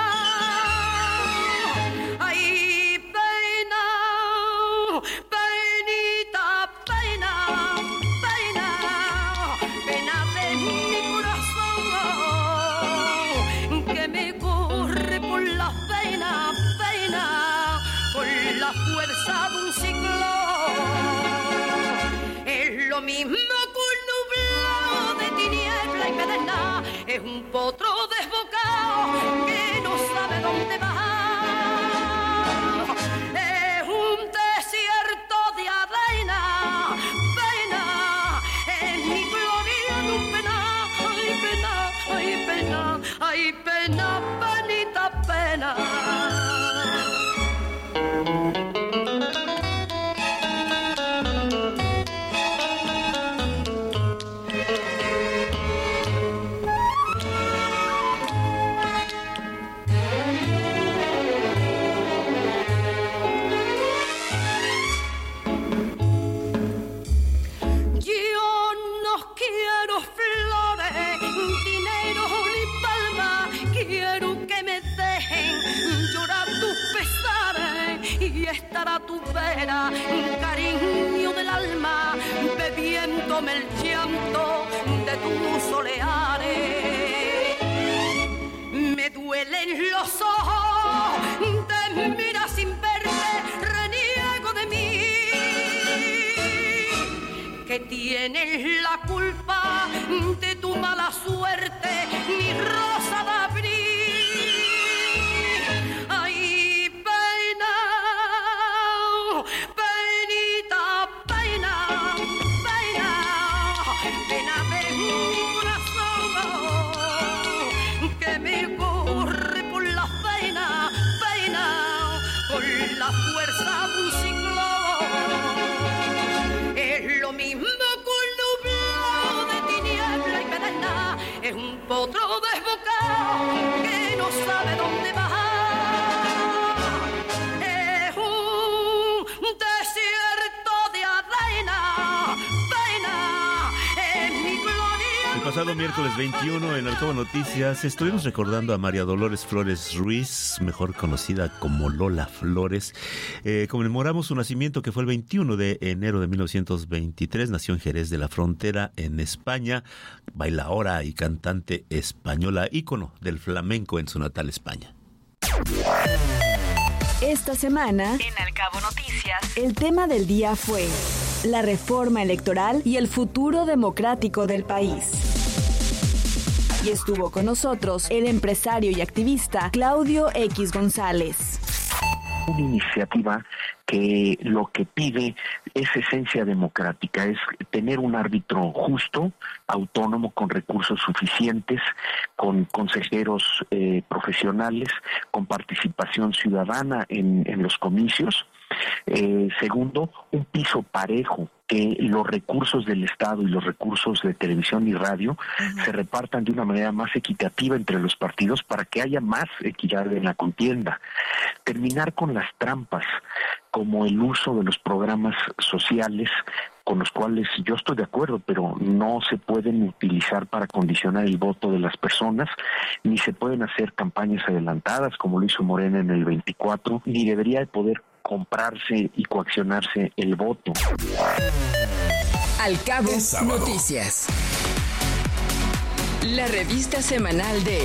Ay, pena, penita, pena, pena, pena de mi corazón, que me corre por la pena, pena, por la fuerza de un ciclón. Es lo mismo que un nublado de tiniebla y pedernal, es un potro desbocado que no sabe dónde va. Es un desierto de arena, pena, es mi gloria en un penal. Ay, pena, ay, pena, ay, pena, penita, pena. A tu vera, cariño del alma, bebiéndome el llanto de tus soleares. Me duelen los ojos, te mira sin verte, reniego de mí, que tienes la culpa de tu mala suerte, mi rosa de abril. La fuerza de un ciclón es lo mismo que un nublado de tiniebla y pedernal, es un potro desbocado que no sabe dónde va. Es un desierto de arena, pena, es mi gloria. El pasado miércoles 21 en Al Cabo Noticias estuvimos recordando a María Dolores Flores Ruiz, mejor conocida como Lola Flores. Conmemoramos su nacimiento, que fue el 21 de enero de 1923. Nació en Jerez de la Frontera, en España. Bailaora y cantante española, ícono del flamenco en su natal España. Esta semana, en Al Cabo Noticias, el tema del día fue la reforma electoral y el futuro democrático del país. Y estuvo con nosotros el empresario y activista Claudio X González. Una iniciativa que lo que pide es esencia democrática, es tener un árbitro justo, autónomo, con recursos suficientes, con consejeros profesionales, con participación ciudadana en los comicios. Segundo, un piso parejo, que los recursos del Estado y los recursos de televisión y radio se repartan de una manera más equitativa entre los partidos para que haya más equidad en la contienda. Terminar con las trampas, como el uso de los programas sociales, con los cuales yo estoy de acuerdo, pero no se pueden utilizar para condicionar el voto de las personas, ni se pueden hacer campañas adelantadas, como lo hizo Morena en el 24, ni debería de poder comprarse y coaccionarse el voto. Al Cabo Noticias. La revista semanal de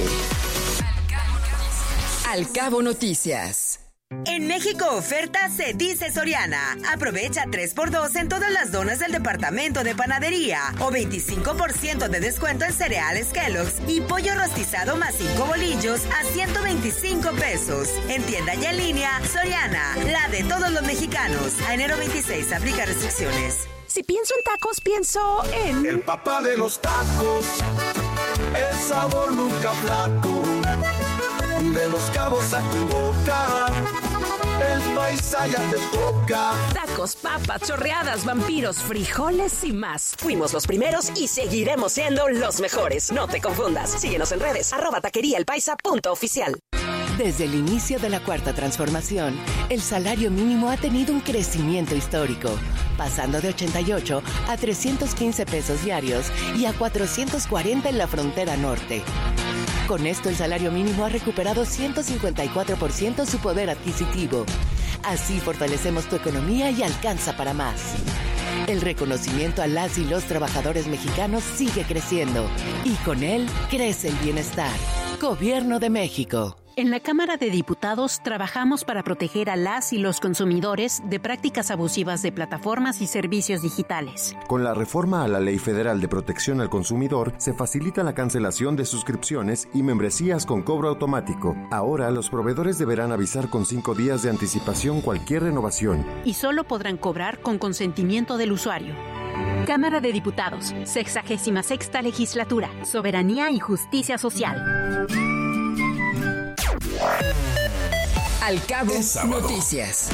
Al Cabo Noticias. En México oferta se dice Soriana. Aprovecha 3x2 en todas las donas del departamento de panadería o 25% de descuento en cereales Kellogg's y pollo rostizado más 5 bolillos a 125 pesos. En tienda y en línea, Soriana, la de todos los mexicanos. A enero 26 aplica restricciones. Si pienso en tacos, pienso en... El papá de los tacos, el sabor nunca flaco. De Los Cabos a tu boca, el paisa ya te toca. Tacos, papas, chorreadas, vampiros, frijoles y más. Fuimos los primeros y seguiremos siendo los mejores. No te confundas. Síguenos en redes, @taqueriaelpaisa.oficial. Desde el inicio de la Cuarta Transformación, el salario mínimo ha tenido un crecimiento histórico, pasando de 88 a 315 pesos diarios y a 440 en la frontera norte. Con esto, el salario mínimo ha recuperado 154% su poder adquisitivo. Así fortalecemos tu economía y alcanza para más. El reconocimiento a las y los trabajadores mexicanos sigue creciendo y con él crece el bienestar. Gobierno de México. En la Cámara de Diputados trabajamos para proteger a las y los consumidores de prácticas abusivas de plataformas y servicios digitales. Con la reforma a la Ley Federal de Protección al Consumidor, se facilita la cancelación de suscripciones y membresías con cobro automático. Ahora, los proveedores deberán avisar con 5 días de anticipación cualquier renovación. Y solo podrán cobrar con consentimiento del usuario. Cámara de Diputados, 66ª Legislatura, Soberanía y Justicia Social. Al Cabo Noticias.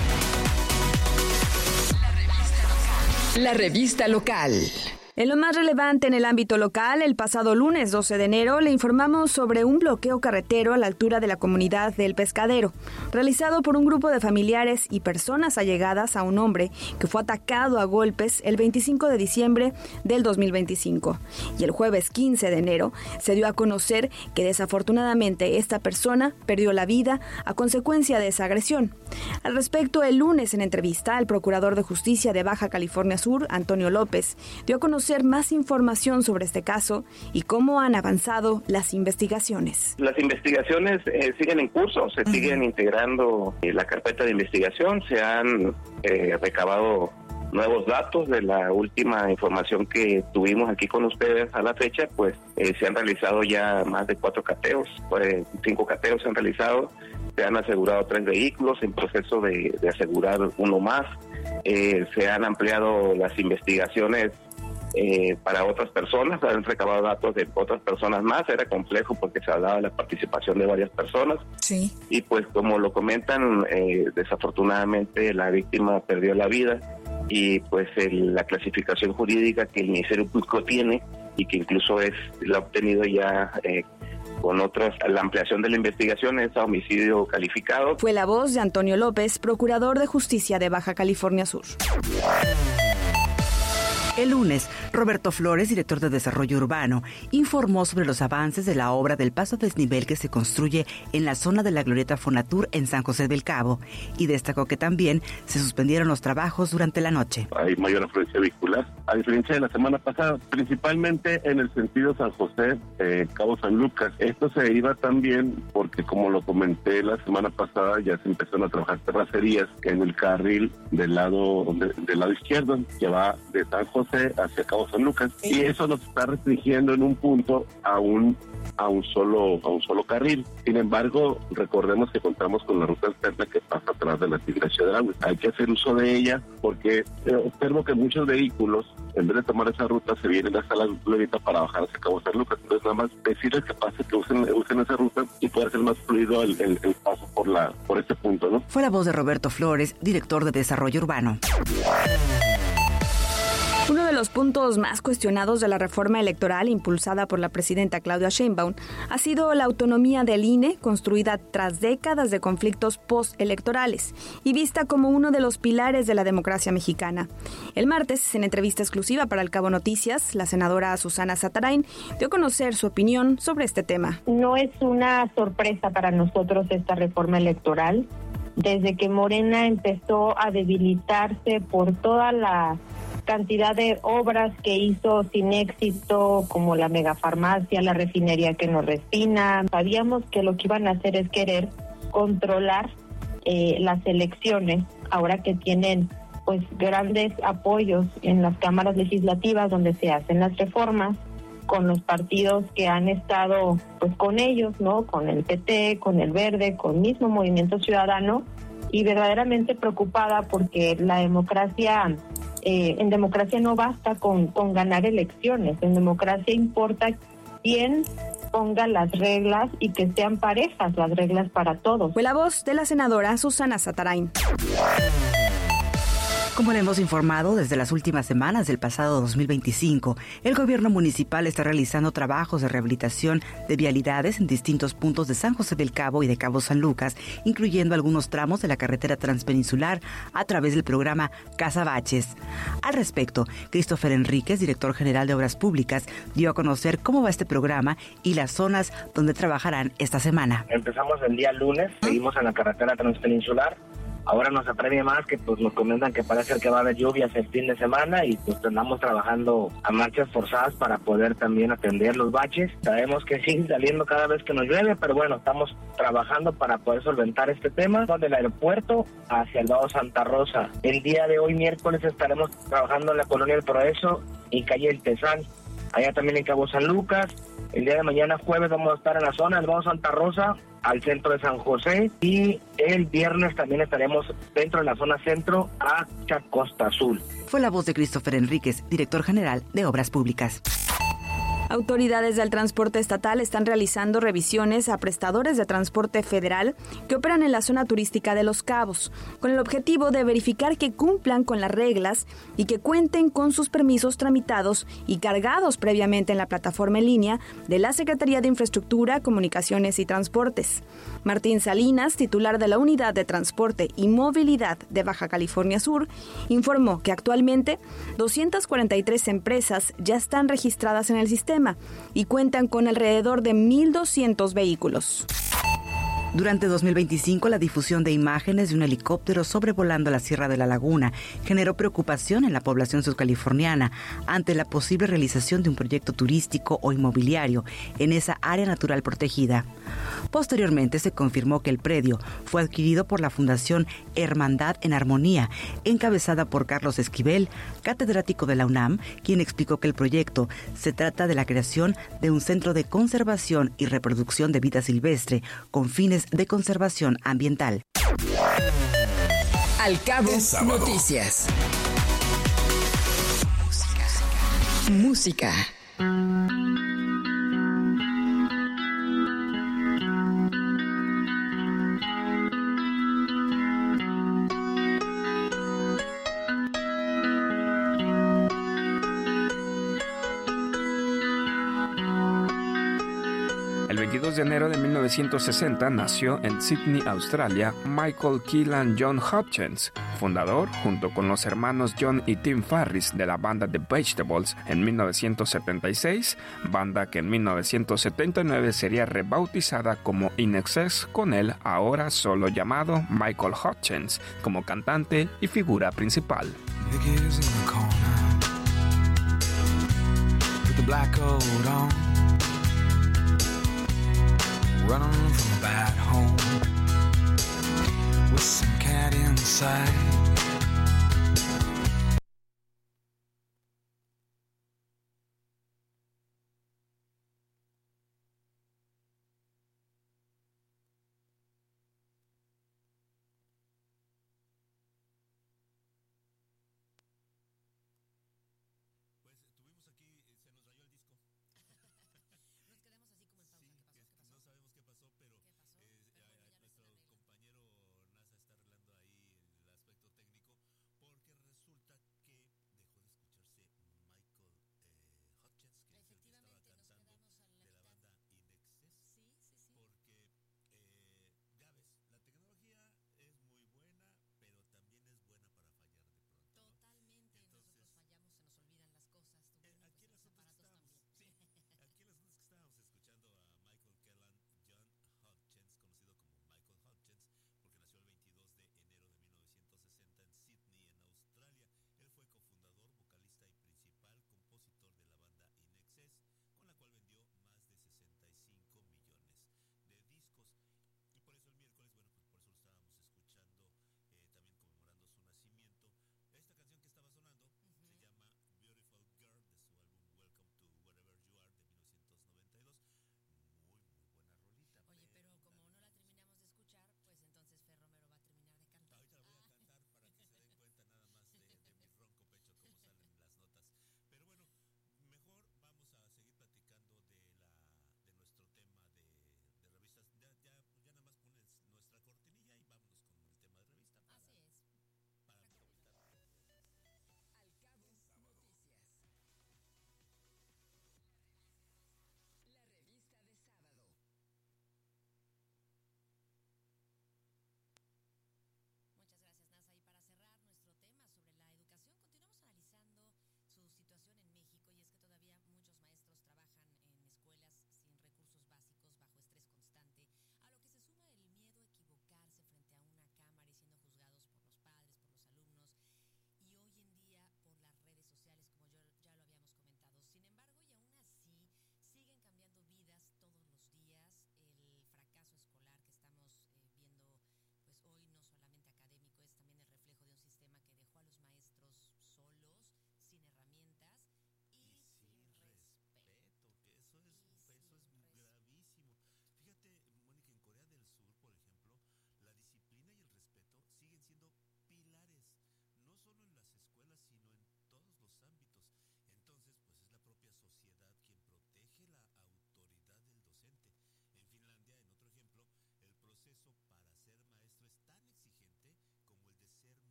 La revista local. En lo más relevante en el ámbito local, el pasado lunes 12 de enero le informamos sobre un bloqueo carretero a la altura de la comunidad del Pescadero, realizado por un grupo de familiares y personas allegadas a un hombre que fue atacado a golpes el 25 de diciembre del 2025. Y el jueves 15 de enero se dio a conocer que desafortunadamente esta persona perdió la vida a consecuencia de esa agresión. Al respecto, el lunes en entrevista, el procurador de justicia de Baja California Sur, Antonio López, dio a conocer más información sobre este caso y cómo han avanzado las investigaciones. Las investigaciones siguen en curso, se siguen integrando la carpeta de investigación, se han recabado nuevos datos de la última información que tuvimos aquí con ustedes a la fecha, pues se han realizado ya más de 4 cateos, 5 cateos se han realizado, se han asegurado 3 vehículos, en proceso de asegurar uno más, se han ampliado las investigaciones para otras personas, han recabado datos de otras personas más, era complejo porque se hablaba de la participación de varias personas. Sí. Y pues como lo comentan, desafortunadamente la víctima perdió la vida y pues la clasificación jurídica que el Ministerio Público tiene y que incluso la ha obtenido ya con otras, la ampliación de la investigación es a homicidio calificado. Fue la voz de Antonio López, procurador de justicia de Baja California Sur. El lunes, Roberto Flores, director de Desarrollo Urbano, informó sobre los avances de la obra del paso a desnivel que se construye en la zona de la Glorieta Fonatur en San José del Cabo y destacó que también se suspendieron los trabajos durante la noche. Hay mayor afluencia vehicular, a diferencia de la semana pasada, principalmente en el sentido San José, Cabo San Lucas. Esto se deriva también porque como lo comenté la semana pasada, ya se empezaron a trabajar terracerías en el carril del lado izquierdo, que va de San José hacia Cabo San Lucas, y eso nos está restringiendo en un punto a un solo carril. Sin embargo, recordemos que contamos con la ruta alterna que pasa atrás de la Iglesia del Agua. Hay que hacer uso de ella porque observo que muchos vehículos, en vez de tomar esa ruta, se vienen hasta la Glorieta para bajar hacia Cabo San Lucas. Entonces, nada más decirles que pase, que usen esa ruta y pueda ser más fluido el paso por este punto, ¿no? Fue la voz de Roberto Flores, director de Desarrollo Urbano. Uno de los puntos más cuestionados de la reforma electoral impulsada por la presidenta Claudia Sheinbaum ha sido la autonomía del INE, construida tras décadas de conflictos postelectorales y vista como uno de los pilares de la democracia mexicana. El martes, en entrevista exclusiva para El Cabo Noticias, la senadora Susana Satarain dio a conocer su opinión sobre este tema. No es una sorpresa para nosotros esta reforma electoral. Desde que Morena empezó a debilitarse por toda la cantidad de obras que hizo sin éxito, como la megafarmacia, la refinería que no refina. Sabíamos que lo que iban a hacer es querer controlar las elecciones, ahora que tienen pues grandes apoyos en las cámaras legislativas donde se hacen las reformas, con los partidos que han estado pues con ellos, ¿no? Con el PT, con el Verde, con mismo Movimiento Ciudadano, y verdaderamente preocupada porque la democracia, en democracia no basta con ganar elecciones, en democracia importa quién ponga las reglas y que sean parejas las reglas para todos. Fue la voz de la senadora Susana Satarain. Como le hemos informado, desde las últimas semanas del pasado 2025, el gobierno municipal está realizando trabajos de rehabilitación de vialidades en distintos puntos de San José del Cabo y de Cabo San Lucas, incluyendo algunos tramos de la carretera transpeninsular a través del programa Casa Baches. Al respecto, Christopher Enríquez, director general de Obras Públicas, dio a conocer cómo va este programa y las zonas donde trabajarán esta semana. Empezamos el día lunes, seguimos en la carretera transpeninsular. Ahora nos apremia más que pues nos comentan que parece que va a haber lluvias el fin de semana y pues andamos trabajando a marchas forzadas para poder también atender los baches. Sabemos que sigue saliendo cada vez que nos llueve, pero bueno, estamos trabajando para poder solventar este tema. Del aeropuerto hacia el lado Santa Rosa. El día de hoy, miércoles, estaremos trabajando en la Colonia del Progreso y calle El Tezal. Allá también en Cabo San Lucas. El día de mañana, jueves, vamos a estar en la zona del Bajo Santa Rosa, al centro de San José, y el viernes también estaremos dentro de la zona centro a Costa Azul. Fue la voz de Christopher Enríquez, director general de Obras Públicas. Autoridades del transporte estatal están realizando revisiones a prestadores de transporte federal que operan en la zona turística de Los Cabos, con el objetivo de verificar que cumplan con las reglas y que cuenten con sus permisos tramitados y cargados previamente en la plataforma en línea de la Secretaría de Infraestructura, Comunicaciones y Transportes. Martín Salinas, titular de la Unidad de Transporte y Movilidad de Baja California Sur, informó que actualmente 243 empresas ya están registradas en el sistema y cuentan con alrededor de 1,200 vehículos. Durante 2025, la difusión de imágenes de un helicóptero sobrevolando la Sierra de la Laguna generó preocupación en la población surcaliforniana ante la posible realización de un proyecto turístico o inmobiliario en esa área natural protegida. Posteriormente, se confirmó que el predio fue adquirido por la Fundación Hermandad en Armonía, encabezada por Carlos Esquivel, catedrático de la UNAM, quien explicó que el proyecto se trata de la creación de un centro de conservación y reproducción de vida silvestre con fines de conservación ambiental. Al Cabo Noticias. Música. El 22 de enero de 1960 nació en Sydney, Australia, Michael Keelan John Hutchins, fundador, junto con los hermanos John y Tim Farris, de la banda The Vegetables en 1976, banda que en 1979 sería rebautizada como In Excess, con él ahora solo llamado Michael Hutchins, como cantante y figura principal. running from a bad home with some cat inside. Nuestro compañero NASA está arreglando ahí el aspecto técnico.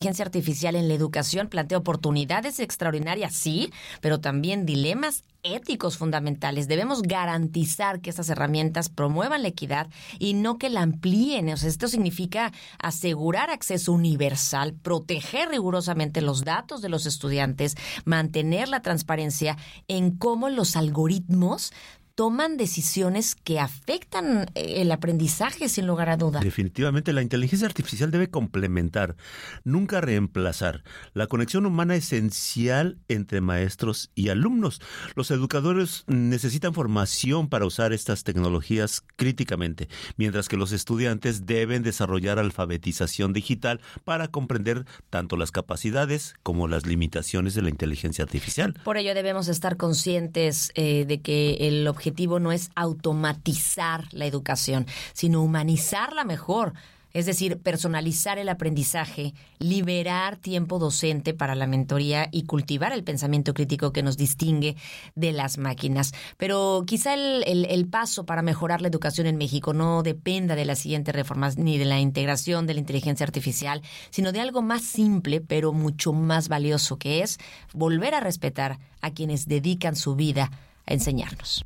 inteligencia artificial en la educación plantea oportunidades extraordinarias, sí, pero también dilemas éticos fundamentales. Debemos garantizar que estas herramientas promuevan la equidad y no que la amplíen. O sea, esto significa asegurar acceso universal, proteger rigurosamente los datos de los estudiantes, mantener la transparencia en cómo los algoritmos toman decisiones que afectan el aprendizaje, sin lugar a duda. Definitivamente, la inteligencia artificial debe complementar, nunca reemplazar, la conexión humana esencial entre maestros y alumnos. Los educadores necesitan formación para usar estas tecnologías críticamente, mientras que los estudiantes deben desarrollar alfabetización digital para comprender tanto las capacidades como las limitaciones de la inteligencia artificial. Por ello debemos estar conscientes de que el objetivo no es automatizar la educación, sino humanizarla mejor. Es decir, personalizar el aprendizaje, liberar tiempo docente para la mentoría y cultivar el pensamiento crítico que nos distingue de las máquinas. Pero quizá el paso para mejorar la educación en México no dependa de las siguientes reformas ni de la integración de la inteligencia artificial, sino de algo más simple, pero mucho más valioso, que es volver a respetar a quienes dedican su vida a enseñarnos.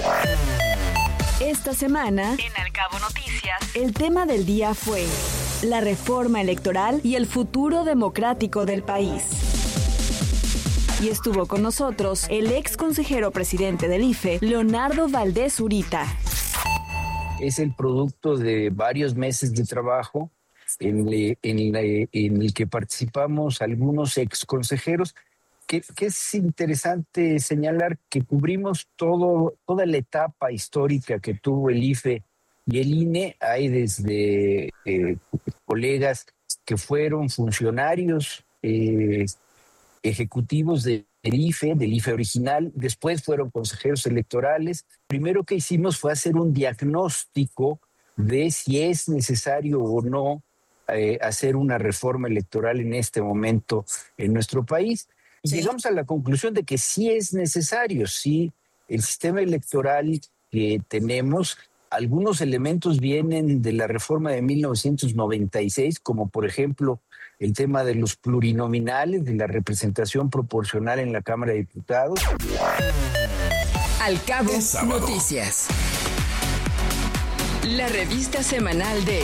Esta semana, en Al Cabo Noticias, el tema del día fue la reforma electoral y el futuro democrático del país. Y estuvo con nosotros el ex consejero presidente del IFE, Leonardo Valdés Zurita. Es el producto de varios meses de trabajo en el que participamos algunos ex consejeros, que es interesante señalar que cubrimos toda la etapa histórica que tuvo el IFE y el INE. Hay desde colegas que fueron funcionarios ejecutivos del IFE original, después fueron consejeros electorales. Primero que hicimos fue hacer un diagnóstico de si es necesario o no hacer una reforma electoral en este momento en nuestro país. Y llegamos a la conclusión de que sí es necesario, sí, el sistema electoral que tenemos, algunos elementos vienen de la reforma de 1996, como por ejemplo el tema de los plurinominales, de la representación proporcional en la Cámara de Diputados. Al Cabo Noticias. La revista semanal de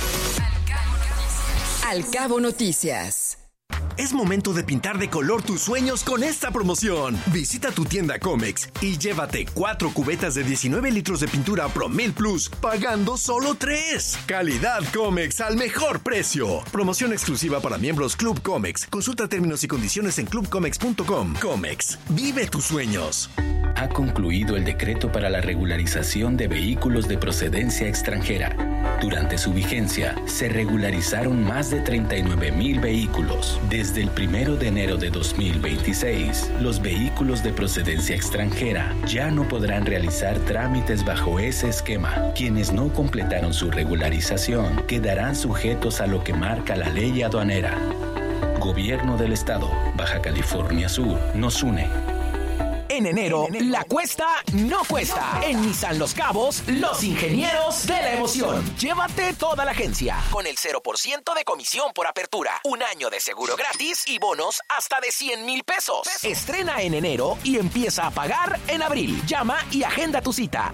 Al Cabo Noticias. Es momento de pintar de color tus sueños con esta promoción. Visita tu tienda Comex y llévate 4 cubetas de 19 litros de pintura Promil Plus, pagando solo 3. Calidad Comex al mejor precio. Promoción exclusiva para miembros Club Comex. Consulta términos y condiciones en clubcomex.com. Comex, vive tus sueños. Ha concluido el decreto para la regularización de vehículos de procedencia extranjera. Durante su vigencia, se regularizaron más de 39,000 vehículos. Desde el 1 de enero de 2026, los vehículos de procedencia extranjera ya no podrán realizar trámites bajo ese esquema. Quienes no completaron su regularización quedarán sujetos a lo que marca la ley aduanera. Gobierno del Estado, Baja California Sur, nos une. En enero, la cuesta no cuesta. En Nissan Los Cabos, los ingenieros de la emoción. Llévate toda la agencia con el 0% de comisión por apertura, un año de seguro gratis y bonos hasta de 100,000 pesos. Estrena en enero y empieza a pagar en abril. Llama y agenda tu cita.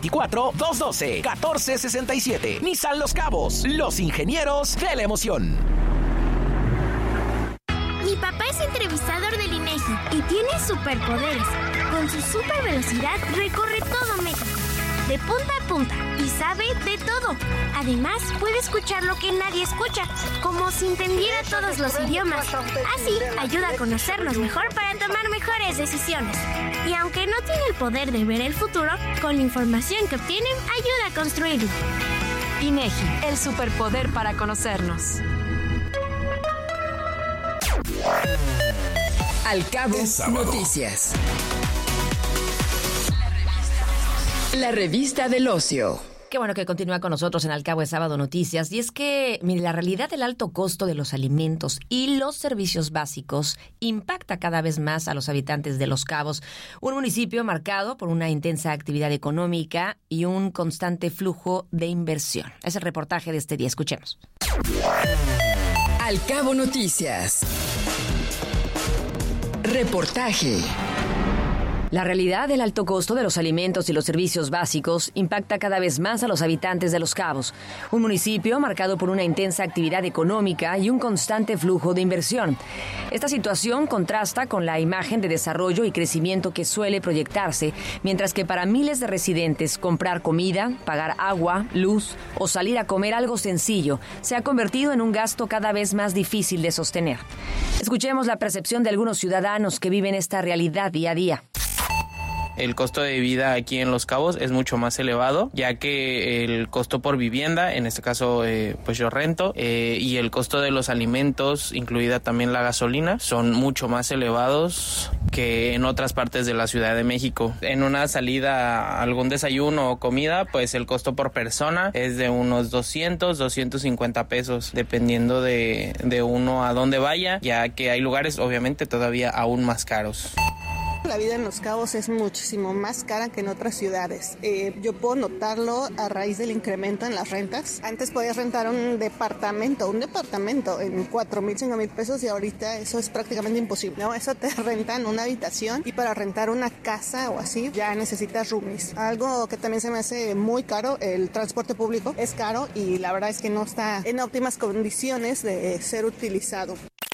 624-212-1467. Nissan Los Cabos, los ingenieros de la emoción. Mi papá es entrevistador del INEGI y tiene superpoderes. Con su super velocidad recorre todo México, de punta a punta, y sabe de todo. Además, puede escuchar lo que nadie escucha, como si entendiera todos los idiomas. Así, ayuda a conocernos mejor para tomar mejores decisiones. Y aunque no tiene el poder de ver el futuro, con la información que obtiene, ayuda a construirlo. INEGI, el superpoder para conocernos. Al Cabo Noticias. La revista del ocio. Qué bueno que continúa con nosotros en Al Cabo de Sábado Noticias. Y es que, mire, la realidad del alto costo de los alimentos y los servicios básicos impacta cada vez más a los habitantes de Los Cabos, un municipio marcado por una intensa actividad económica y un constante flujo de inversión. Es el reportaje de este día. Escuchemos. Al Cabo Noticias. Reportaje. La realidad del alto costo de los alimentos y los servicios básicos impacta cada vez más a los habitantes de Los Cabos, un municipio marcado por una intensa actividad económica y un constante flujo de inversión. Esta situación contrasta con la imagen de desarrollo y crecimiento que suele proyectarse, mientras que para miles de residentes comprar comida, pagar agua, luz o salir a comer algo sencillo se ha convertido en un gasto cada vez más difícil de sostener. Escuchemos la percepción de algunos ciudadanos que viven esta realidad día a día. El costo de vida aquí en Los Cabos es mucho más elevado, ya que el costo por vivienda, en este caso pues yo rento, y el costo de los alimentos, incluida también la gasolina, son mucho más elevados que en otras partes de la Ciudad de México. En una salida a algún desayuno o comida, pues el costo por persona es de unos 200, 250 pesos, dependiendo de uno a dónde vaya, ya que hay lugares obviamente todavía aún más caros. La vida en Los Cabos es muchísimo más cara que en otras ciudades. Yo puedo notarlo a raíz del incremento en las rentas. Antes podías rentar un departamento en 4,000, 5,000 pesos y ahorita eso es prácticamente imposible, ¿no? Eso te rentan una habitación y para rentar una casa o así ya necesitas roomies. Algo que también se me hace muy caro, el transporte público es caro y la verdad es que no está en óptimas condiciones de ser utilizado.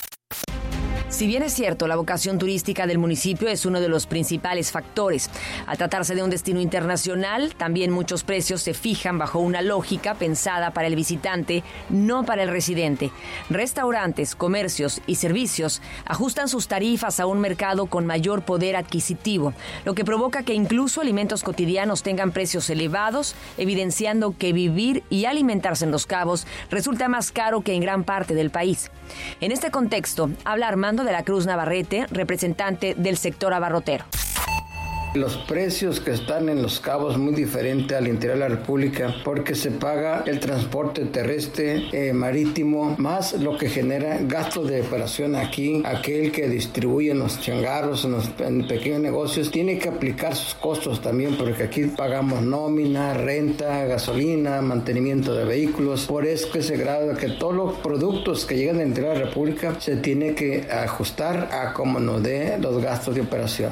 Si bien es cierto, la vocación turística del municipio es uno de los principales factores. Al tratarse de un destino internacional, también muchos precios se fijan bajo una lógica pensada para el visitante, no para el residente. Restaurantes, comercios y servicios ajustan sus tarifas a un mercado con mayor poder adquisitivo, lo que provoca que incluso alimentos cotidianos tengan precios elevados, evidenciando que vivir y alimentarse en Los Cabos resulta más caro que en gran parte del país. En este contexto, habla Armando de la Cruz Navarrete, representante del sector abarrotero. Los precios que están en Los Cabos muy diferente al interior de la República porque se paga el transporte terrestre, marítimo, más lo que genera gastos de operación aquí. Aquel que distribuye en los changarros, en pequeños negocios, tiene que aplicar sus costos también porque aquí pagamos nómina, renta, gasolina, mantenimiento de vehículos. Por eso que se grada que todos los productos que llegan del interior de la República se tiene que ajustar a como nos dé los gastos de operación.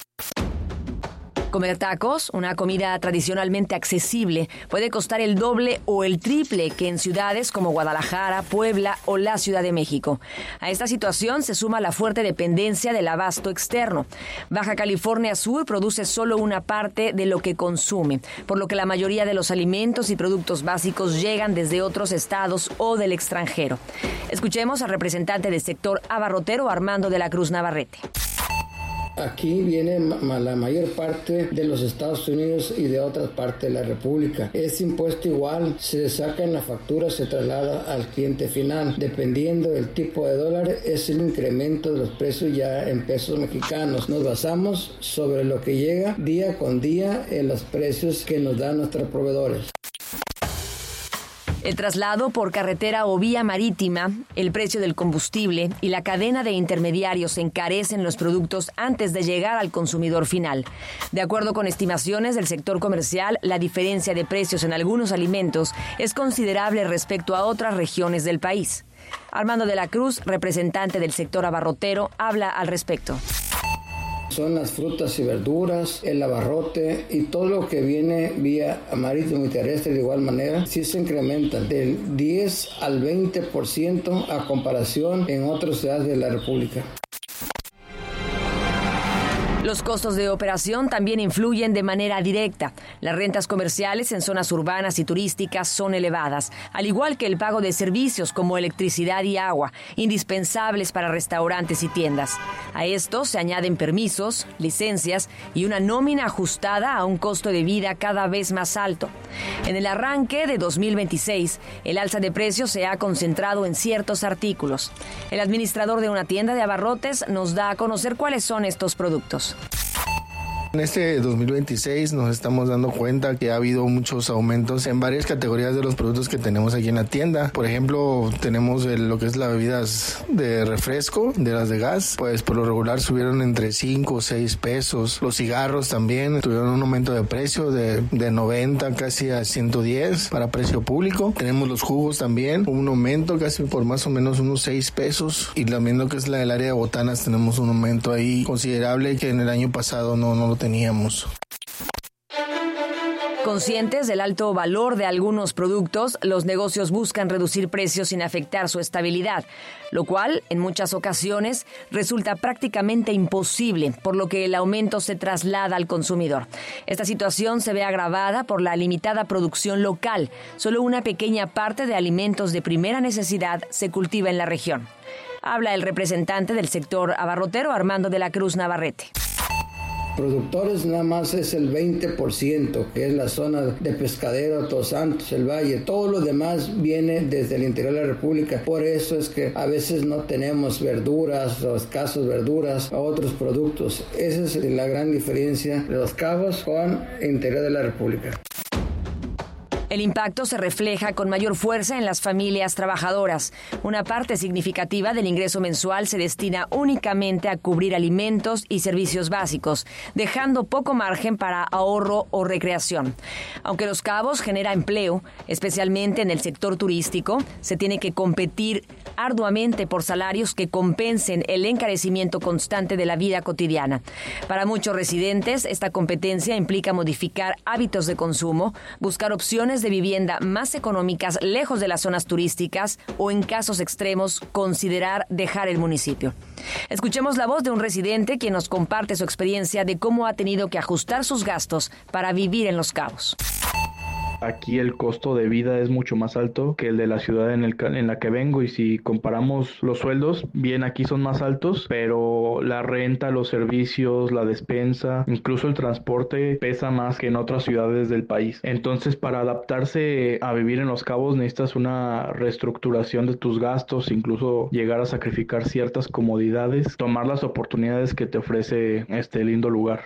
Comer tacos, una comida tradicionalmente accesible, puede costar el doble o el triple que en ciudades como Guadalajara, Puebla o la Ciudad de México. A esta situación se suma la fuerte dependencia del abasto externo. Baja California Sur produce solo una parte de lo que consume, por lo que la mayoría de los alimentos y productos básicos llegan desde otros estados o del extranjero. Escuchemos al representante del sector abarrotero, Armando de la Cruz Navarrete. Aquí viene la mayor parte de los Estados Unidos y de otras partes de la República. Ese impuesto igual se saca en la factura, se traslada al cliente final. Dependiendo del tipo de dólar, es el incremento de los precios ya en pesos mexicanos. Nos basamos sobre lo que llega día con día en los precios que nos dan nuestros proveedores. El traslado por carretera o vía marítima, el precio del combustible y la cadena de intermediarios encarecen los productos antes de llegar al consumidor final. De acuerdo con estimaciones del sector comercial, la diferencia de precios en algunos alimentos es considerable respecto a otras regiones del país. Armando de la Cruz, representante del sector abarrotero, habla al respecto. Son las frutas y verduras, el abarrote y todo lo que viene vía marítimo y terrestre de igual manera, sí se incrementan del 10 al 20% a comparación en otras ciudades de la República. Los costos de operación también influyen de manera directa. Las rentas comerciales en zonas urbanas y turísticas son elevadas, al igual que el pago de servicios como electricidad y agua, indispensables para restaurantes y tiendas. A esto se añaden permisos, licencias y una nómina ajustada a un costo de vida cada vez más alto. En el arranque de 2026, el alza de precios se ha concentrado en ciertos artículos. El administrador de una tienda de abarrotes nos da a conocer cuáles son estos productos. En este 2026 nos estamos dando cuenta que ha habido muchos aumentos en varias categorías de los productos que tenemos aquí en la tienda. Por ejemplo, tenemos lo que es las bebidas de refresco, de las de gas, pues por lo regular subieron entre 5 o 6 pesos. Los cigarros también tuvieron un aumento de precio de 90 casi a 110 para precio público. Tenemos los jugos también, un aumento casi por más o menos unos 6 pesos. Y también lo que es el área de botanas tenemos un aumento ahí considerable que en el año pasado no lo teníamos. Conscientes del alto valor de algunos productos, los negocios buscan reducir precios sin afectar su estabilidad, lo cual en muchas ocasiones resulta prácticamente imposible, por lo que el aumento se traslada al consumidor. Esta situación se ve agravada por la limitada producción local. Solo una pequeña parte de alimentos de primera necesidad se cultiva en la región. Habla el representante del sector abarrotero, Armando de la Cruz Navarrete. Productores nada más es el 20%, que es la zona de Pescadero, Todos Santos, el Valle. Todo lo demás viene desde el interior de la República. Por eso es que a veces no tenemos verduras o escasos verduras o otros productos. Esa es la gran diferencia de Los Cabos con el interior de la República. El impacto se refleja con mayor fuerza en las familias trabajadoras. Una parte significativa del ingreso mensual se destina únicamente a cubrir alimentos y servicios básicos, dejando poco margen para ahorro o recreación. Aunque Los Cabos genera empleo, especialmente en el sector turístico, se tiene que competir arduamente por salarios que compensen el encarecimiento constante de la vida cotidiana. Para muchos residentes, esta competencia implica modificar hábitos de consumo, buscar opciones de vivienda más económicas lejos de las zonas turísticas o, en casos extremos, considerar dejar el municipio. Escuchemos la voz de un residente quien nos comparte su experiencia de cómo ha tenido que ajustar sus gastos para vivir en Los Cabos. Aquí el costo de vida es mucho más alto que el de la ciudad en la que vengo, y si comparamos los sueldos, bien, aquí son más altos, pero la renta, los servicios, la despensa, incluso el transporte pesa más que en otras ciudades del país. Entonces, para adaptarse a vivir en Los Cabos necesitas una reestructuración de tus gastos, incluso llegar a sacrificar ciertas comodidades, tomar las oportunidades que te ofrece este lindo lugar.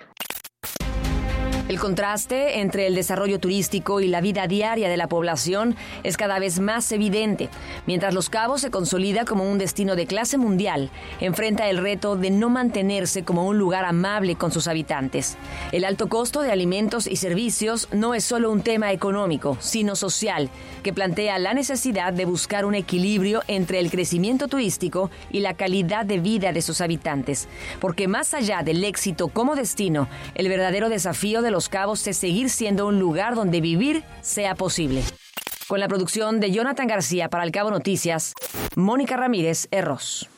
El contraste entre el desarrollo turístico y la vida diaria de la población es cada vez más evidente. Mientras Los Cabos se consolida como un destino de clase mundial, enfrenta el reto de no mantenerse como un lugar amable con sus habitantes. El alto costo de alimentos y servicios no es solo un tema económico, sino social, que plantea la necesidad de buscar un equilibrio entre el crecimiento turístico y la calidad de vida de sus habitantes. Porque más allá del éxito como destino, el verdadero desafío de Los Cabos es seguir siendo un lugar donde vivir sea posible. Con la producción de Jonathan García para El Cabo Noticias, Mónica Ramírez Herros.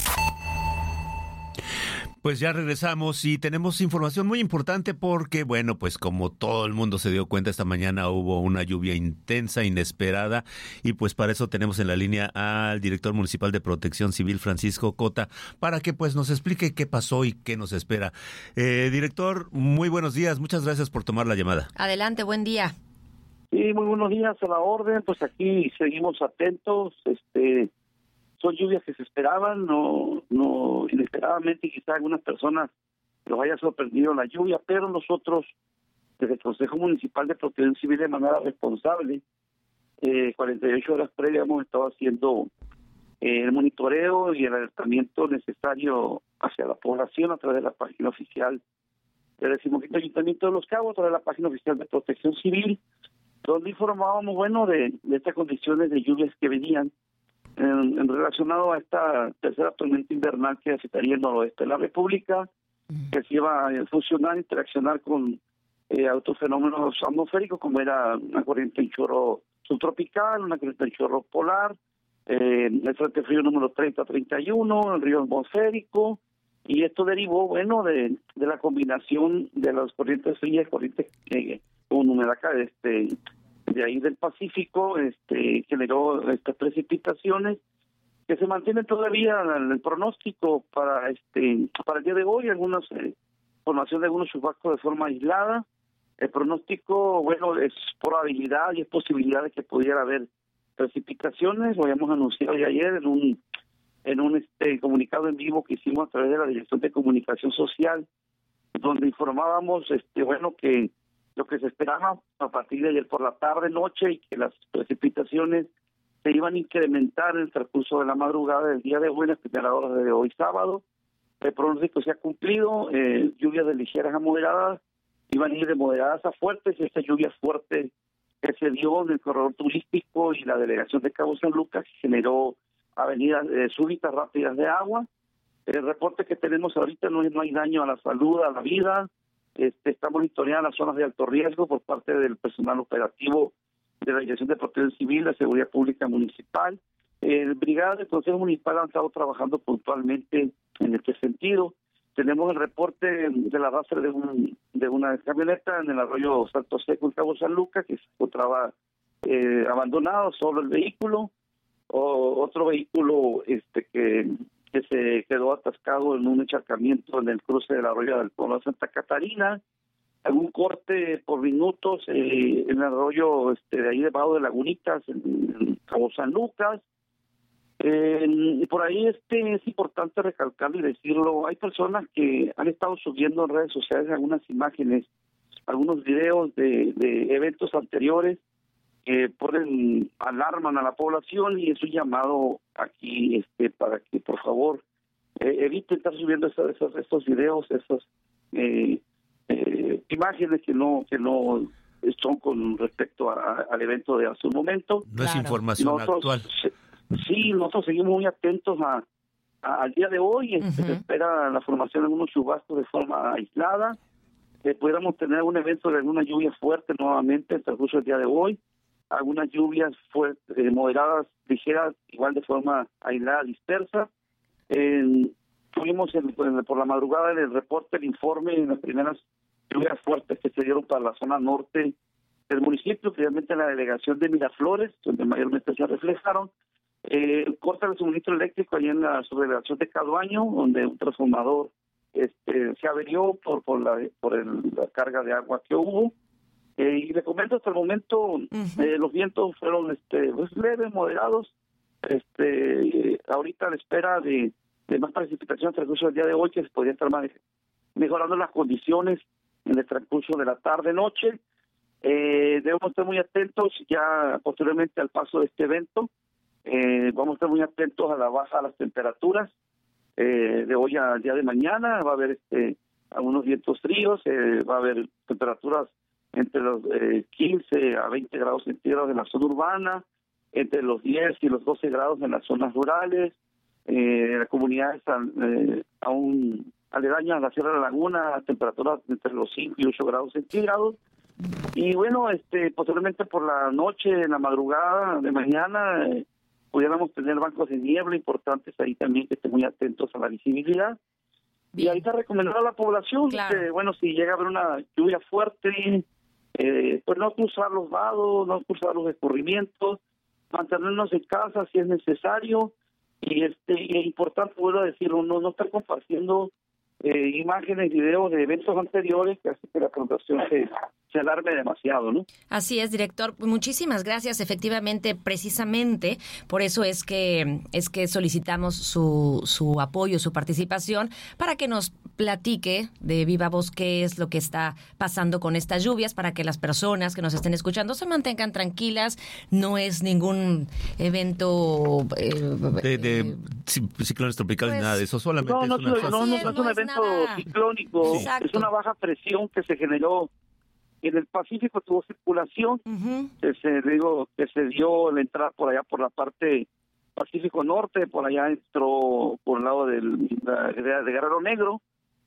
Pues ya regresamos y tenemos información muy importante porque, bueno, pues como todo el mundo se dio cuenta, esta mañana hubo una lluvia intensa, inesperada, y pues para eso tenemos en la línea al director municipal de Protección Civil, Francisco Cota, para que pues nos explique qué pasó y qué nos espera. Director, muy buenos días, muchas gracias por tomar la llamada. Adelante, buen día. Sí, muy buenos días, a la orden, pues aquí seguimos atentos, son lluvias que se esperaban, no inesperadamente, quizá algunas personas los haya sorprendido la lluvia, pero nosotros, desde el Consejo Municipal de Protección Civil, de manera responsable, 48 horas previas hemos estado haciendo el monitoreo y el alertamiento necesario hacia la población a través de la página oficial del 15º Ayuntamiento de Los Cabos, a través de la página oficial de Protección Civil, donde informábamos, bueno, de estas condiciones de lluvias que venían, en relacionado a esta tercera tormenta invernal que afectaría el noroeste de la República, que se iba a funcionar, interaccionar con otros fenómenos atmosféricos, como era una corriente en chorro subtropical, una corriente en chorro polar, el frente frío número 30-31, el río atmosférico, y esto derivó, bueno, de la combinación de las corrientes frías, corrientes con humedad de ahí del Pacífico, generó estas precipitaciones que se mantienen todavía en el pronóstico para el día de hoy, algunas formación de algunos chubascos de forma aislada. El pronóstico, bueno, es probabilidad y es posibilidad de que pudiera haber precipitaciones. Lo habíamos anunciado ya ayer en un comunicado en vivo que hicimos a través de la Dirección de Comunicación Social donde informábamos, que lo que se esperaba a partir de ayer por la tarde, noche, y que las precipitaciones se iban a incrementar en el transcurso de la madrugada del día de hoy, en las primeras horas de hoy sábado. El pronóstico se ha cumplido, lluvias de ligeras a moderadas, iban a ir de moderadas a fuertes, y esta lluvia fuerte que se dio en el corredor turístico y la delegación de Cabo San Lucas generó avenidas súbitas rápidas de agua. El reporte que tenemos ahorita no hay daño a la salud, a la vida. Está monitoreando las zonas de alto riesgo por parte del personal operativo de la Dirección de Protección Civil, la Seguridad Pública Municipal. Brigadas del Consejo Municipal han estado trabajando puntualmente en este sentido. Tenemos el reporte del arrastre de una camioneta en el arroyo Salto Seco en Cabo San Lucas, que se encontraba abandonado, solo el vehículo. Otro vehículo que se quedó atascado en un encharcamiento en el cruce del arroyo del pueblo de Santa Catarina. Algún corte por minutos en el arroyo de ahí debajo de Lagunitas, en Cabo San Lucas. Y por ahí es importante recalcarlo y decirlo, hay personas que han estado subiendo en redes sociales algunas imágenes, algunos videos de eventos anteriores que alarman a la población, y es un llamado aquí para que por favor eviten estar subiendo estos videos, esas imágenes que no son con respecto al evento de hace un momento. No es información actual. Sí, nosotros seguimos muy atentos al día de hoy. Se espera la formación de algunos chubascos de forma aislada. Pudiéramos tener un evento de alguna lluvia fuerte nuevamente en el transcurso del día de hoy. Algunas lluvias moderadas, ligeras, igual de forma aislada, dispersa. Tuvimos por la madrugada en el reporte, el informe, en las primeras lluvias fuertes que se dieron para la zona norte del municipio, principalmente en la delegación de Miraflores, donde mayormente se reflejaron. Corta el suministro eléctrico allá en la subdelegación de Caduaño, donde un transformador se averió por la carga de agua que hubo. Y le comento, hasta el momento los vientos fueron leves, moderados. Ahorita a la espera de más precipitación en el transcurso del día de hoy, que se podría estar mejorando las condiciones en el transcurso de la tarde-noche. Debemos estar muy atentos ya posteriormente al paso de este evento. Vamos a estar muy atentos a la baja de las temperaturas de hoy al día de mañana. Va a haber algunos vientos fríos, va a haber temperaturas entre los 15 a 20 grados centígrados en la zona urbana, entre los 10 y los 12 grados en las zonas rurales. Las comunidades aún aledañas a la Sierra de la Laguna, temperaturas entre los 5 y 8 grados centígrados. Y bueno, posteriormente por la noche, en la madrugada de mañana, pudiéramos tener bancos de niebla importantes ahí también, que estén muy atentos a la visibilidad. Bien. Y ahí está recomendado a la población, claro, que bueno, si llega a haber una lluvia fuerte, pues no cruzar los vados, no cruzar los escurrimientos, mantenernos en casa si es necesario. Y es importante, vuelvo a decirlo, no estar compartiendo imágenes, videos de eventos anteriores que hace que la población se alarme demasiado, ¿no? Así es, director. Muchísimas gracias. Efectivamente, precisamente por eso es que solicitamos su apoyo, su participación, para que nos platique de viva voz qué es lo que está pasando con estas lluvias, para que las personas que nos estén escuchando se mantengan tranquilas. No es ningún evento de ciclones tropicales, pues, nada de eso. Solamente no es un evento ciclónico. Exacto. Es una baja presión que se generó en el Pacífico, tuvo circulación, que se dio la entrada por allá por la parte Pacífico Norte, por allá entró por el lado de Guerrero Negro,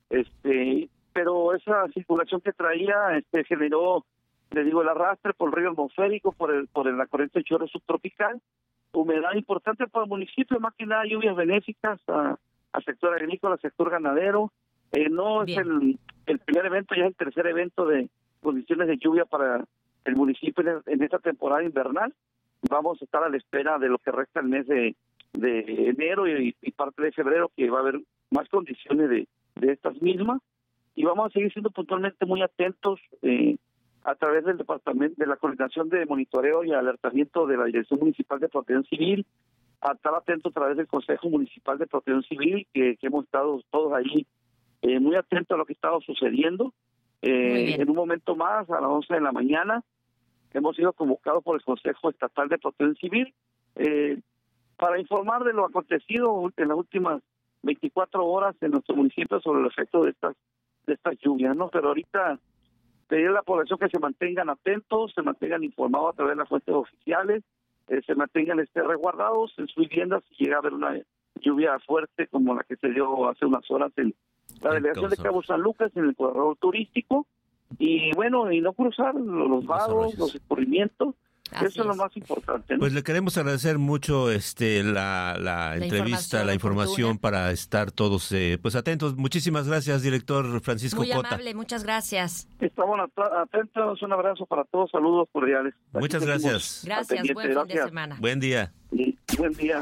pero esa circulación que traía generó, el arrastre por el río atmosférico, por la corriente de chorro subtropical, humedad importante para el municipio, más que nada lluvias benéficas al sector agrícola, al sector ganadero. No Bien. Es el primer evento, ya es el tercer evento de condiciones de lluvia para el municipio en esta temporada invernal. Vamos a estar a la espera de lo que resta el mes de enero y parte de febrero, que va a haber más condiciones de estas mismas, y vamos a seguir siendo puntualmente muy atentos a través del departamento de la coordinación de monitoreo y alertamiento de la Dirección Municipal de Protección Civil, a estar atentos a través del Consejo Municipal de Protección Civil, que hemos estado todos ahí muy atento a lo que estaba sucediendo. En un momento más, a las 11 de la mañana, hemos sido convocados por el Consejo Estatal de Protección Civil para informar de lo acontecido en las últimas 24 horas en nuestro municipio sobre el efecto de estas lluvias, ¿no? Pero ahorita pedir a la población que se mantengan atentos, se mantengan informados a través de las fuentes oficiales, se mantengan resguardados en sus viviendas si llega a haber una lluvia fuerte como la que se dio hace unas horas en la delegación de Cabo San Lucas, en el corredor turístico, y bueno, y no cruzar los vados, los escurrimientos. Eso es lo más importante, ¿no? Pues le queremos agradecer mucho la entrevista, la información para estar todos pues atentos. Muchísimas gracias, director Francisco Cota. Muy amable, muchas gracias. Estamos atentos, un abrazo para todos, saludos cordiales. Muchas gracias. Gracias, buen fin de semana. Buen día. Sí, buen día.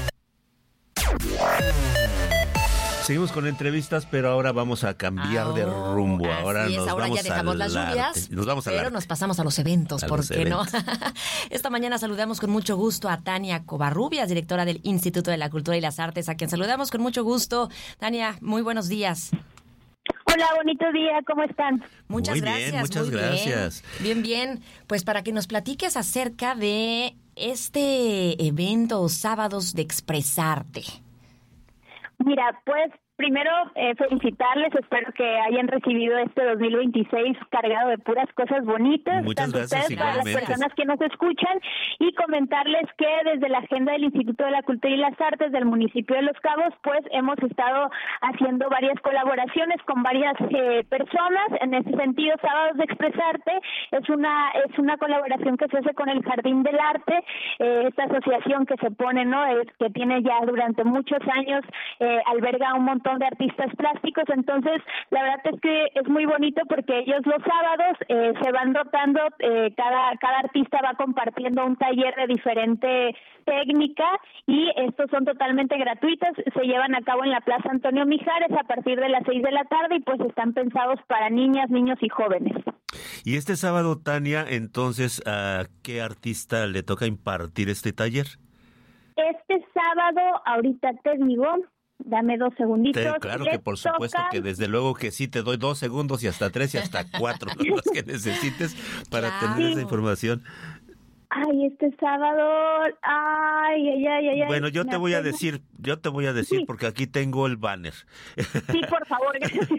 Seguimos con entrevistas, pero ahora vamos a cambiar de rumbo. Ahora ya dejamos las lluvias, pero nos pasamos a los eventos, ¿por qué no? Esta mañana saludamos con mucho gusto a Tania Covarrubias, directora del Instituto de la Cultura y las Artes, a quien saludamos con mucho gusto. Tania, muy buenos días. Hola, bonito día, ¿cómo están? Muchas gracias. Muchas gracias. Bien. Pues para que nos platiques acerca de este evento Sábados de Expresarte. Mira, pues primero felicitarles, espero que hayan recibido este 2026 cargado de puras cosas bonitas. Muchas gracias, ustedes, para las personas que nos escuchan, y comentarles que desde la agenda del Instituto de la Cultura y las Artes del municipio de Los Cabos, pues hemos estado haciendo varias colaboraciones con varias personas. En ese sentido, Sábados de Expresarte es una colaboración que se hace con el Jardín del Arte, esta asociación que se pone, ¿no? Que tiene ya durante muchos años, alberga un montón de artistas plásticos. Entonces la verdad es que es muy bonito porque ellos los sábados se van rotando, cada artista va compartiendo un taller de diferente técnica, y estos son totalmente gratuitos, se llevan a cabo en la Plaza Antonio Mijares a partir de las 6 de la tarde, y pues están pensados para niñas, niños y jóvenes. Y este sábado, Tania, entonces, ¿a qué artista le toca impartir este taller? Este sábado, ahorita te digo, dame 2 segunditos. Claro que por supuesto que desde luego que sí, te doy 2 segundos y hasta 3 y hasta 4 los que necesites para tener esa información. Ay, este sábado, ay. Bueno, yo te voy a decir sí, porque aquí tengo el banner. Sí, por favor.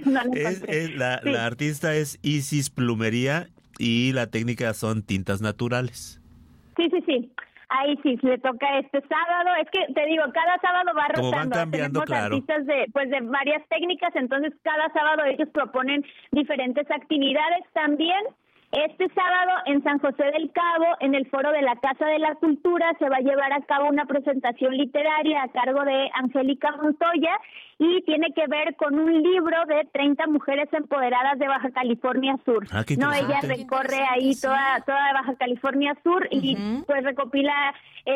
La artista es Isis Plumería y la técnica son tintas naturales. Sí. Ahí sí, le toca este sábado. Es que te digo, cada sábado va rotando. Como van cambiando, tenemos claro. Artistas de varias técnicas, entonces cada sábado ellos proponen diferentes actividades. También este sábado en San José del Cabo, en el foro de la Casa de la Cultura, se va a llevar a cabo una presentación literaria a cargo de Angélica Montoya, y tiene que ver con un libro de 30 mujeres empoderadas de Baja California Sur. No, ella recorre ahí toda Baja California Sur y pues recopila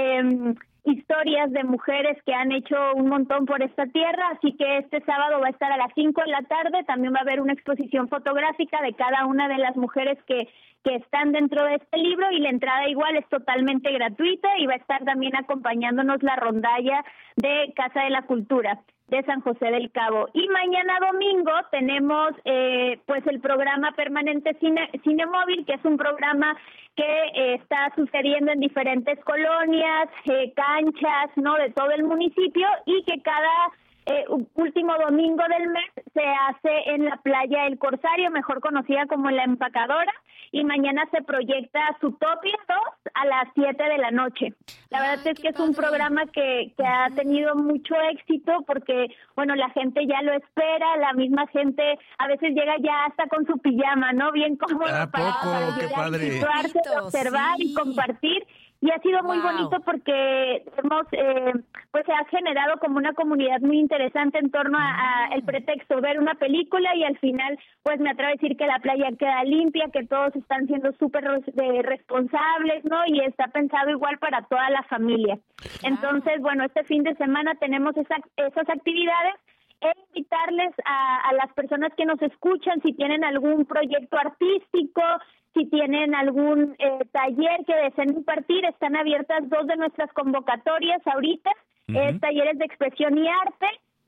historias de mujeres que han hecho un montón por esta tierra, así que este sábado va a estar a las 5 de la tarde, también va a haber una exposición fotográfica de cada una de las mujeres que están dentro de este libro, y la entrada igual es totalmente gratuita, y va a estar también acompañándonos la rondalla de Casa de la Cultura de San José del Cabo. Y mañana domingo tenemos pues el programa permanente Cine Móvil, que es un programa que está sucediendo en diferentes colonias, canchas, ¿no?, de todo el municipio, y que cada último domingo del mes se hace en la playa El Corsario, mejor conocida como La Empacadora, y mañana se proyecta Zootopia 2 a las 7 de la noche. La verdad es que es un programa que ha tenido mucho éxito porque, bueno, la gente ya lo espera, la misma gente a veces llega ya hasta con su pijama, ¿no? Bien cómodo para llegar, situarse, observar y compartir. Y ha sido muy bonito porque hemos, pues se ha generado como una comunidad muy interesante en torno a el pretexto ver una película, y al final, pues me atrevo a decir que la playa queda limpia, que todos están siendo súper responsables, ¿no? Y está pensado igual para toda la familia. Entonces, bueno, este fin de semana tenemos esas actividades. Invitarles a las personas que nos escuchan, si tienen algún proyecto artístico, si tienen algún taller que deseen impartir, están abiertas 2 de nuestras convocatorias ahorita, talleres de expresión y arte,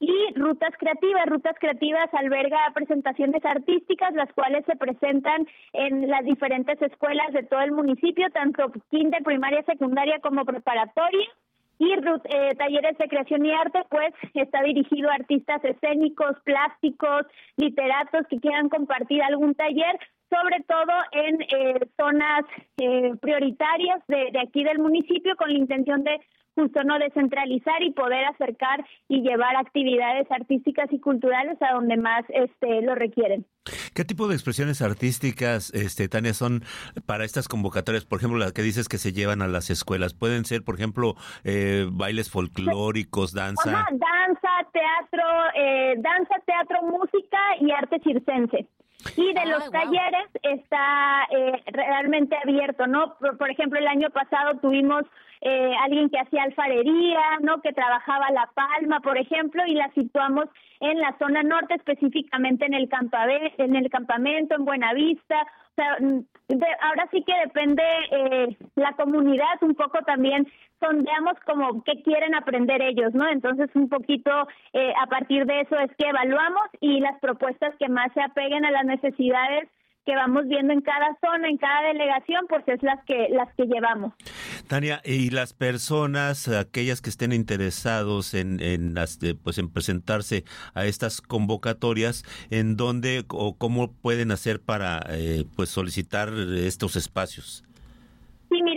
y Rutas Creativas. Rutas Creativas alberga presentaciones artísticas, las cuales se presentan en las diferentes escuelas de todo el municipio, tanto kinder, primaria, secundaria como preparatoria. Y talleres de creación y arte, pues está dirigido a artistas escénicos, plásticos, literatos que quieran compartir algún taller, sobre todo en zonas prioritarias de aquí del municipio, con la intención de justo no descentralizar y poder acercar y llevar actividades artísticas y culturales a donde más lo requieren. ¿Qué tipo de expresiones artísticas, Tania, son para estas convocatorias? Por ejemplo, las que dices que se llevan a las escuelas. ¿Pueden ser, por ejemplo, bailes folclóricos, danza? Ajá, danza, teatro, música y arte circense. Y de los talleres está realmente abierto, ¿no? Por ejemplo, el año pasado tuvimos alguien que hacía alfarería, ¿no? Que trabajaba la palma, por ejemplo, y la situamos en la zona norte, específicamente en el campamento, en Buenavista. O sea, ahora sí que depende la comunidad, un poco también sondeamos como qué quieren aprender ellos, ¿no? Entonces, un poquito a partir de eso es que evaluamos, y las propuestas que más se apeguen a las necesidades que vamos viendo en cada zona, en cada delegación, pues es las que llevamos. Tania, y las personas, aquellas que estén interesados en presentarse a estas convocatorias, ¿en dónde o cómo pueden hacer para solicitar estos espacios? Sí, mira,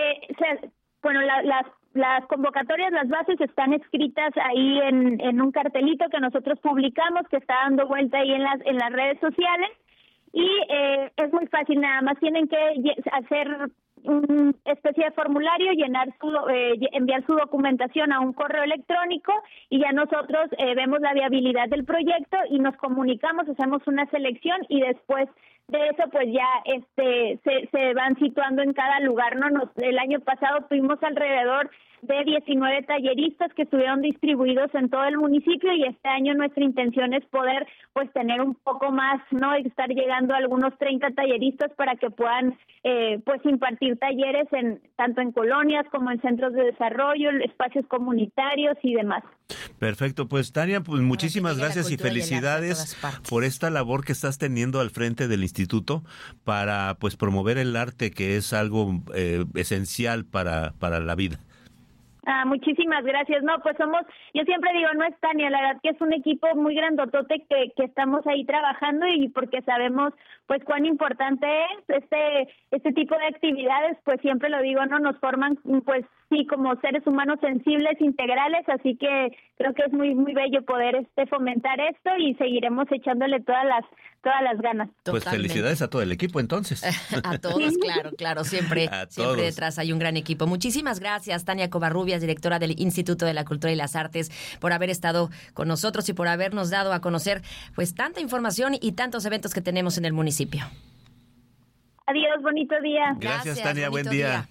las convocatorias, las bases están escritas ahí en un cartelito que nosotros publicamos, que está dando vuelta ahí en las redes sociales. Y es muy fácil, nada más tienen que hacer una especie de formulario, enviar su documentación a un correo electrónico, y ya nosotros vemos la viabilidad del proyecto y nos comunicamos, hacemos una selección, y después de eso pues ya se van situando en cada lugar, ¿no? El año pasado tuvimos alrededor de 19 talleristas que estuvieron distribuidos en todo el municipio, y este año nuestra intención es poder pues tener un poco más, ¿no? Estar llegando a algunos 30 talleristas para que puedan pues impartir talleres tanto en colonias como en centros de desarrollo, espacios comunitarios y demás. Perfecto, pues Tania, pues muchísimas gracias y felicidades por esta labor que estás teniendo al frente del instituto para pues promover el arte, que es algo esencial para la vida. Muchísimas gracias. No, pues yo siempre digo, no es Tania, la verdad que es un equipo muy grandotote que estamos ahí trabajando, y porque sabemos pues cuán importante es este tipo de actividades, pues siempre lo digo, no nos forman pues sí como seres humanos sensibles, integrales, así que creo que es muy muy bello poder fomentar esto, y seguiremos echándole todas las ganas. Pues Totalmente. Felicidades a todo el equipo entonces. A todos, claro, siempre todos. Detrás hay un gran equipo. Muchísimas gracias, Tania Covarrubias, directora del Instituto de la Cultura y las Artes, por haber estado con nosotros y por habernos dado a conocer pues tanta información y tantos eventos que tenemos en el municipio. Adiós, bonito día. Gracias Tania, buen día.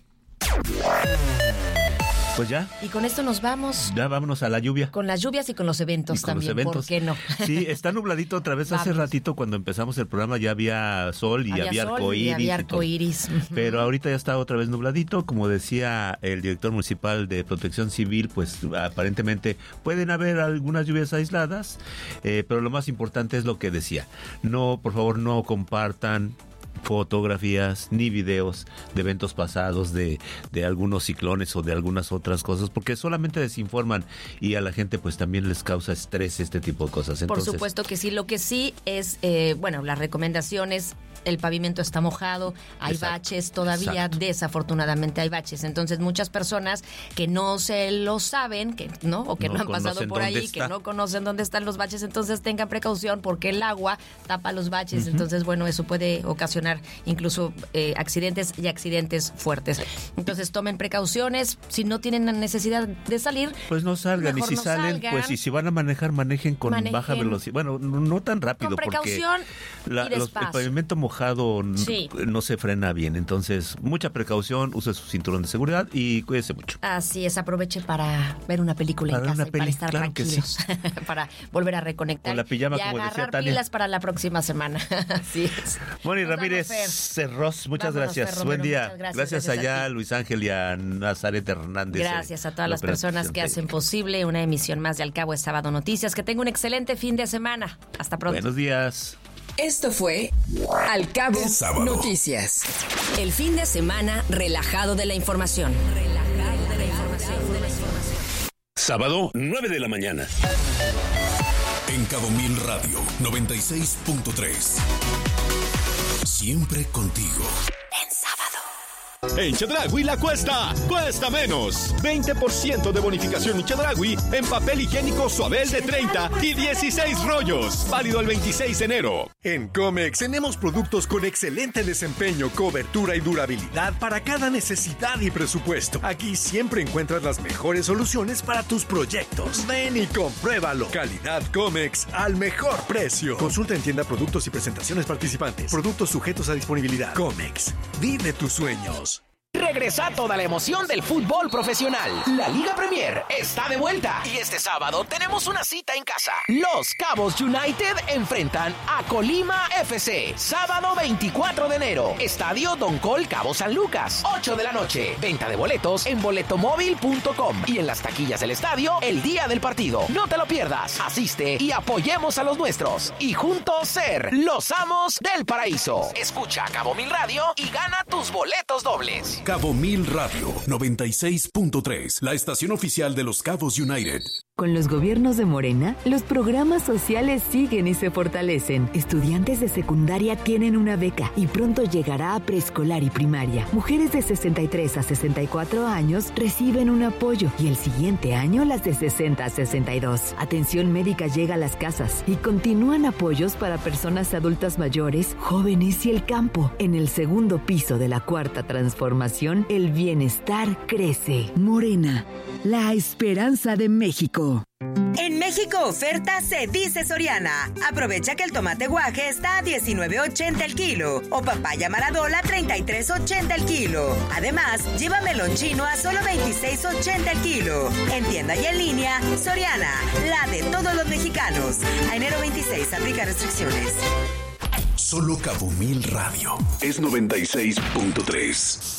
Pues ya. Y con esto nos vamos. Ya vámonos a la lluvia. Con las lluvias y con los eventos también, ¿por qué no? Sí, está nubladito otra vez. Hace ratito cuando empezamos el programa ya había sol y había arcoíris. Pero ahorita ya está otra vez nubladito. Como decía el director municipal de Protección Civil, pues aparentemente pueden haber algunas lluvias aisladas, pero lo más importante es lo que decía. No, por favor, no compartan fotografías ni videos de eventos pasados, de algunos ciclones o de algunas otras cosas, porque solamente desinforman y a la gente pues también les causa estrés este tipo de cosas. Entonces, por supuesto que sí. Lo que sí es, las recomendaciones, el pavimento está mojado, hay baches todavía, desafortunadamente hay baches. Entonces muchas personas que no se lo saben, que no han pasado por ahí, que no conocen dónde están los baches, entonces tengan precaución porque el agua tapa los baches. Entonces, eso puede ocasionar incluso accidentes y accidentes fuertes. Entonces tomen precauciones. Si no tienen la necesidad de salir, pues no salgan. Y si salen, pues y si van a manejar, manejen con baja velocidad. Bueno, no tan rápido, con precaución, porque el pavimento mojado no se frena bien. Entonces, mucha precaución, use su cinturón de seguridad y cuídese mucho. Así es, aproveche para ver una película en casa y para estar tranquilos, para volver a reconectar. Con la pijama, y como agarrar decía Tania, pilas para la próxima semana. Así es. Moni Ramírez, Aires Cerros, muchas gracias. Buen día. Gracias allá a Luis Ángel y a Nazaret Hernández. Gracias a todas las personas que hacen posible una emisión más de Al Cabo es Sábado Noticias. Que tenga un excelente fin de semana. Hasta pronto. Buenos días. Esto fue Al Cabo Noticias. El fin de semana relajado de la información. Sábado, 9 de la mañana. En Cabo Mil Radio 96.3. Siempre contigo. En Chedraui la cuesta menos. 20% de bonificación en Chedraui en papel higiénico Suabel de 30 y 16 rollos. Válido el 26 de enero. En Comex tenemos productos con excelente desempeño, cobertura y durabilidad para cada necesidad y presupuesto. Aquí siempre encuentras las mejores soluciones para tus proyectos. Ven y compruébalo. Calidad Comex al mejor precio. Consulta en tienda productos y presentaciones participantes. Productos sujetos a disponibilidad. Comex. Vive tus sueños. Regresa toda la emoción del fútbol profesional. La Liga Premier está de vuelta y este sábado tenemos una cita en casa. Los Cabos United enfrentan a Colima FC. Sábado 24 de enero. Estadio Don Col Cabo San Lucas. 8 de la noche. Venta de boletos en boletomóvil.com y en las taquillas del estadio el día del partido. No te lo pierdas. Asiste y apoyemos a los nuestros. Y juntos ser los amos del paraíso. Escucha Cabo Mil Radio y gana tus boletos dobles. Cabo Mil Radio 96.3, la estación oficial de los Cabos United. Con los gobiernos de Morena, los programas sociales siguen y se fortalecen. Estudiantes de secundaria tienen una beca y pronto llegará a preescolar y primaria. Mujeres de 63 a 64 años reciben un apoyo y el siguiente año las de 60 a 62. Atención médica llega a las casas y continúan apoyos para personas adultas mayores, jóvenes y el campo. En el segundo piso de la Cuarta Transformación, el bienestar crece. Morena, la esperanza de México. En México oferta se dice Soriana. Aprovecha que el tomate guaje está a $19.80 el kilo o papaya maradola $33.80 el kilo. Además, lleva melón chino a solo $26.80 el kilo. En tienda y en línea, Soriana, la de todos los mexicanos. A enero 26 aplica restricciones. Solo Cabo Mil Radio es 96.3.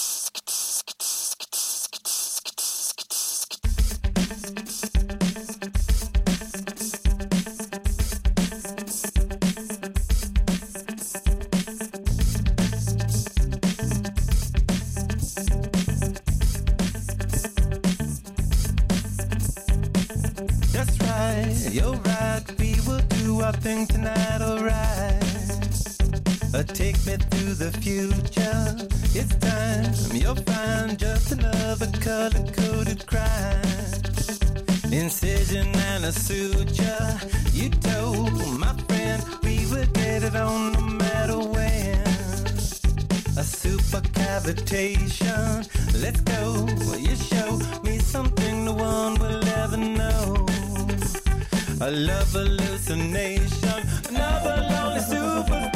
You're right, we will do our thing tonight, alright. Take me through the future. It's time, you'll find just another color-coded crime. Incision and a suture. You told my friend we would get it on no matter when. A super cavitation. Let's go, you show me something no one will ever know. A love hallucination, another lonely super.